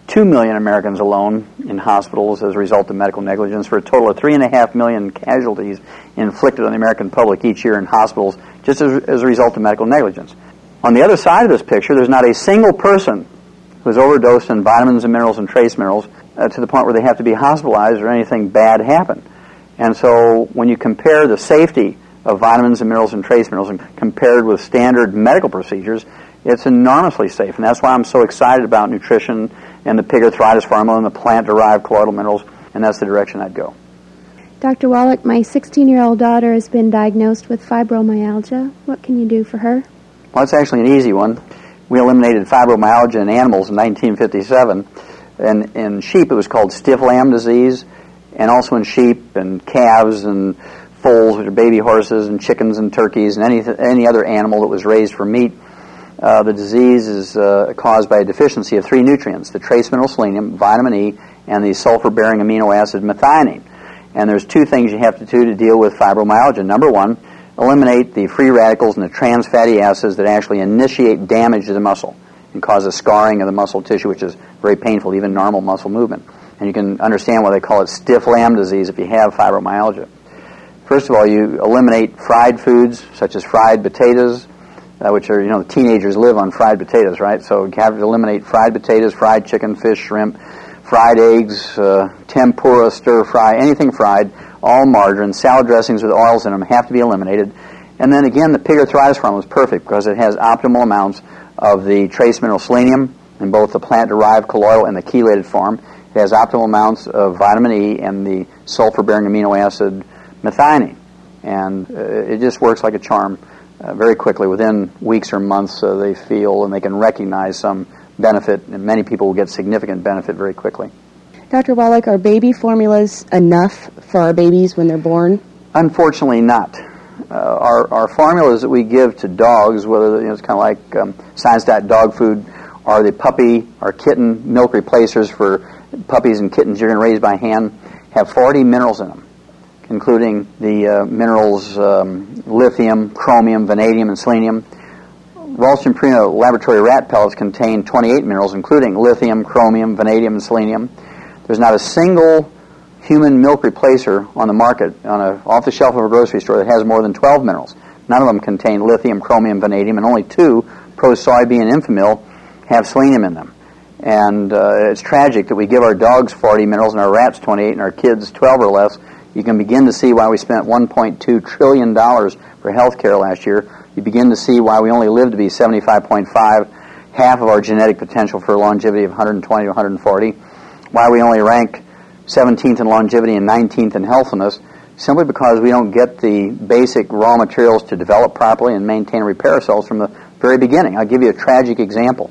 two million Americans alone in hospitals as a result of medical negligence, for a total of three and a half million casualties inflicted on the American public each year in hospitals just as, as a result of medical negligence. On the other side of this picture, there's not a single person who's overdosed in vitamins and minerals and trace minerals uh, to the point where they have to be hospitalized or anything bad happen. And so when you compare the safety of vitamins and minerals and trace minerals and compared with standard medical procedures, it's enormously safe. And that's why I'm so excited about nutrition and the pig arthritis formula and the plant-derived colloidal minerals, and that's the direction I'd go. Doctor Wallach, my sixteen-year-old daughter has been diagnosed with fibromyalgia. What can you do for her? Well, it's actually an easy one. We eliminated fibromyalgia in animals in nineteen fifty-seven. And in sheep, it was called stiff lamb disease, and also in sheep and calves and foals, which are baby horses, and chickens and turkeys, and any any other animal that was raised for meat. Uh, the disease is uh, caused by a deficiency of three nutrients: the trace mineral selenium, vitamin E, and the sulfur-bearing amino acid methionine. And there's two things you have to do to deal with fibromyalgia. Number one, eliminate the free radicals and the trans fatty acids that actually initiate damage to the muscle and cause a scarring of the muscle tissue, which is very painful, even normal muscle movement. And you can understand why they call it stiff lamb disease if you have fibromyalgia. First of all, you eliminate fried foods such as fried potatoes, uh, which are, you know, teenagers live on fried potatoes, right? So you have to eliminate fried potatoes, fried chicken, fish, shrimp, fried eggs, uh, tempura, stir fry, anything fried, all margarine, salad dressings with oils in them have to be eliminated. And then again, the pig arthritis formula is perfect because it has optimal amounts of the trace mineral selenium in both the plant-derived colloidal and the chelated form. It has optimal amounts of vitamin E and the sulfur-bearing amino acid methionine. And uh, it just works like a charm uh, very quickly. Within weeks or months, uh, they feel and they can recognize some benefit, and many people will get significant benefit very quickly. Doctor Wallach, are baby formulas enough for our babies when they're born? Unfortunately not. Uh, our, our formulas that we give to dogs, whether, you know, it's kind of like um, Science-Stat dog food, are the puppy or kitten milk replacers for puppies and kittens you're going to raise by hand, have forty minerals in them, including the uh, minerals um, lithium, chromium, vanadium, and selenium. Ralston Purina laboratory rat pellets contain twenty-eight minerals, including lithium, chromium, vanadium, and selenium. There's not a single human milk replacer on the market, on a off-the-shelf of a grocery store, that has more than twelve minerals. None of them contain lithium, chromium, vanadium, and only two, Pro Soybean and Enfamil, have selenium in them. And uh, it's tragic that we give our dogs forty minerals and our rats twenty-eight and our kids twelve or less. You can begin to see why we spent one point two trillion dollars for health care last year. You begin to see why we only live to be seventy-five point five, half of our genetic potential for longevity of one hundred twenty to one hundred forty, why we only rank seventeenth in longevity and nineteenth in healthfulness, simply because we don't get the basic raw materials to develop properly and maintain and repair ourselves from the very beginning. I'll give you a tragic example.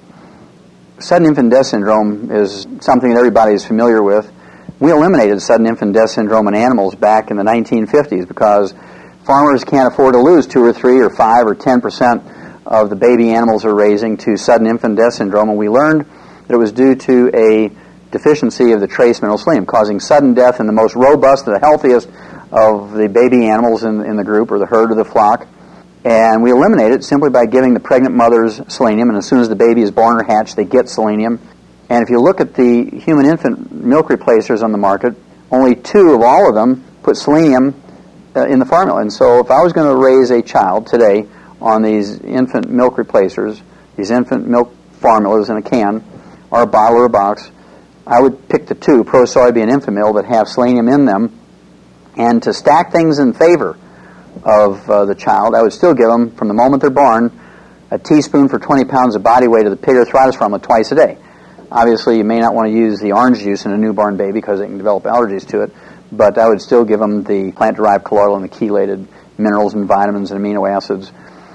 Sudden infant death syndrome is something that everybody is familiar with. We eliminated sudden infant death syndrome in animals back in the nineteen fifties because farmers can't afford to lose two or three or five or ten percent of the baby animals they're raising to sudden infant death syndrome, and we learned that it was due to a deficiency of the trace mineral selenium, causing sudden death in the most robust, the healthiest of the baby animals in, in the group, or the herd or the flock. And we eliminate it simply by giving the pregnant mothers selenium, and as soon as the baby is born or hatched, they get selenium. And if you look at the human infant milk replacers on the market, only two of all of them put selenium uh, in the formula. And so if I was going to raise a child today on these infant milk replacers, these infant milk formulas in a can, or a bottle or a box, I would pick the two, Pro Soybean and Enfamil, that have selenium in them. And to stack things in favor of uh, the child, I would still give them, from the moment they're born, a teaspoon for twenty pounds of body weight of the pig arthritis formula twice a day. Obviously, you may not want to use the orange juice in a newborn baby because they can develop allergies to it, but I would still give them the plant-derived colloidal and the chelated minerals and vitamins and amino acids.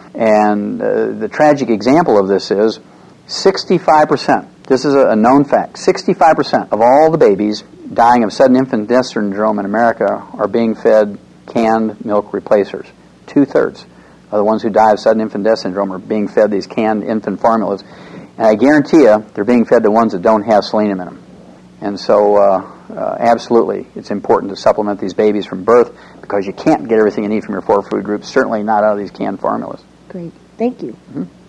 And uh, the tragic example of this is sixty-five percent, this is a, a known fact, sixty-five percent of all the babies dying of sudden infant death syndrome in America are being fed canned milk replacers. Two-thirds of the ones who die of sudden infant death syndrome are being fed these canned infant formulas. And I guarantee you, they're being fed the ones that don't have selenium in them. And so, uh, uh, absolutely, it's important to supplement these babies from birth because you can't get everything you need from your four food groups, certainly not out of these canned formulas. Great. Thank you. Mm-hmm.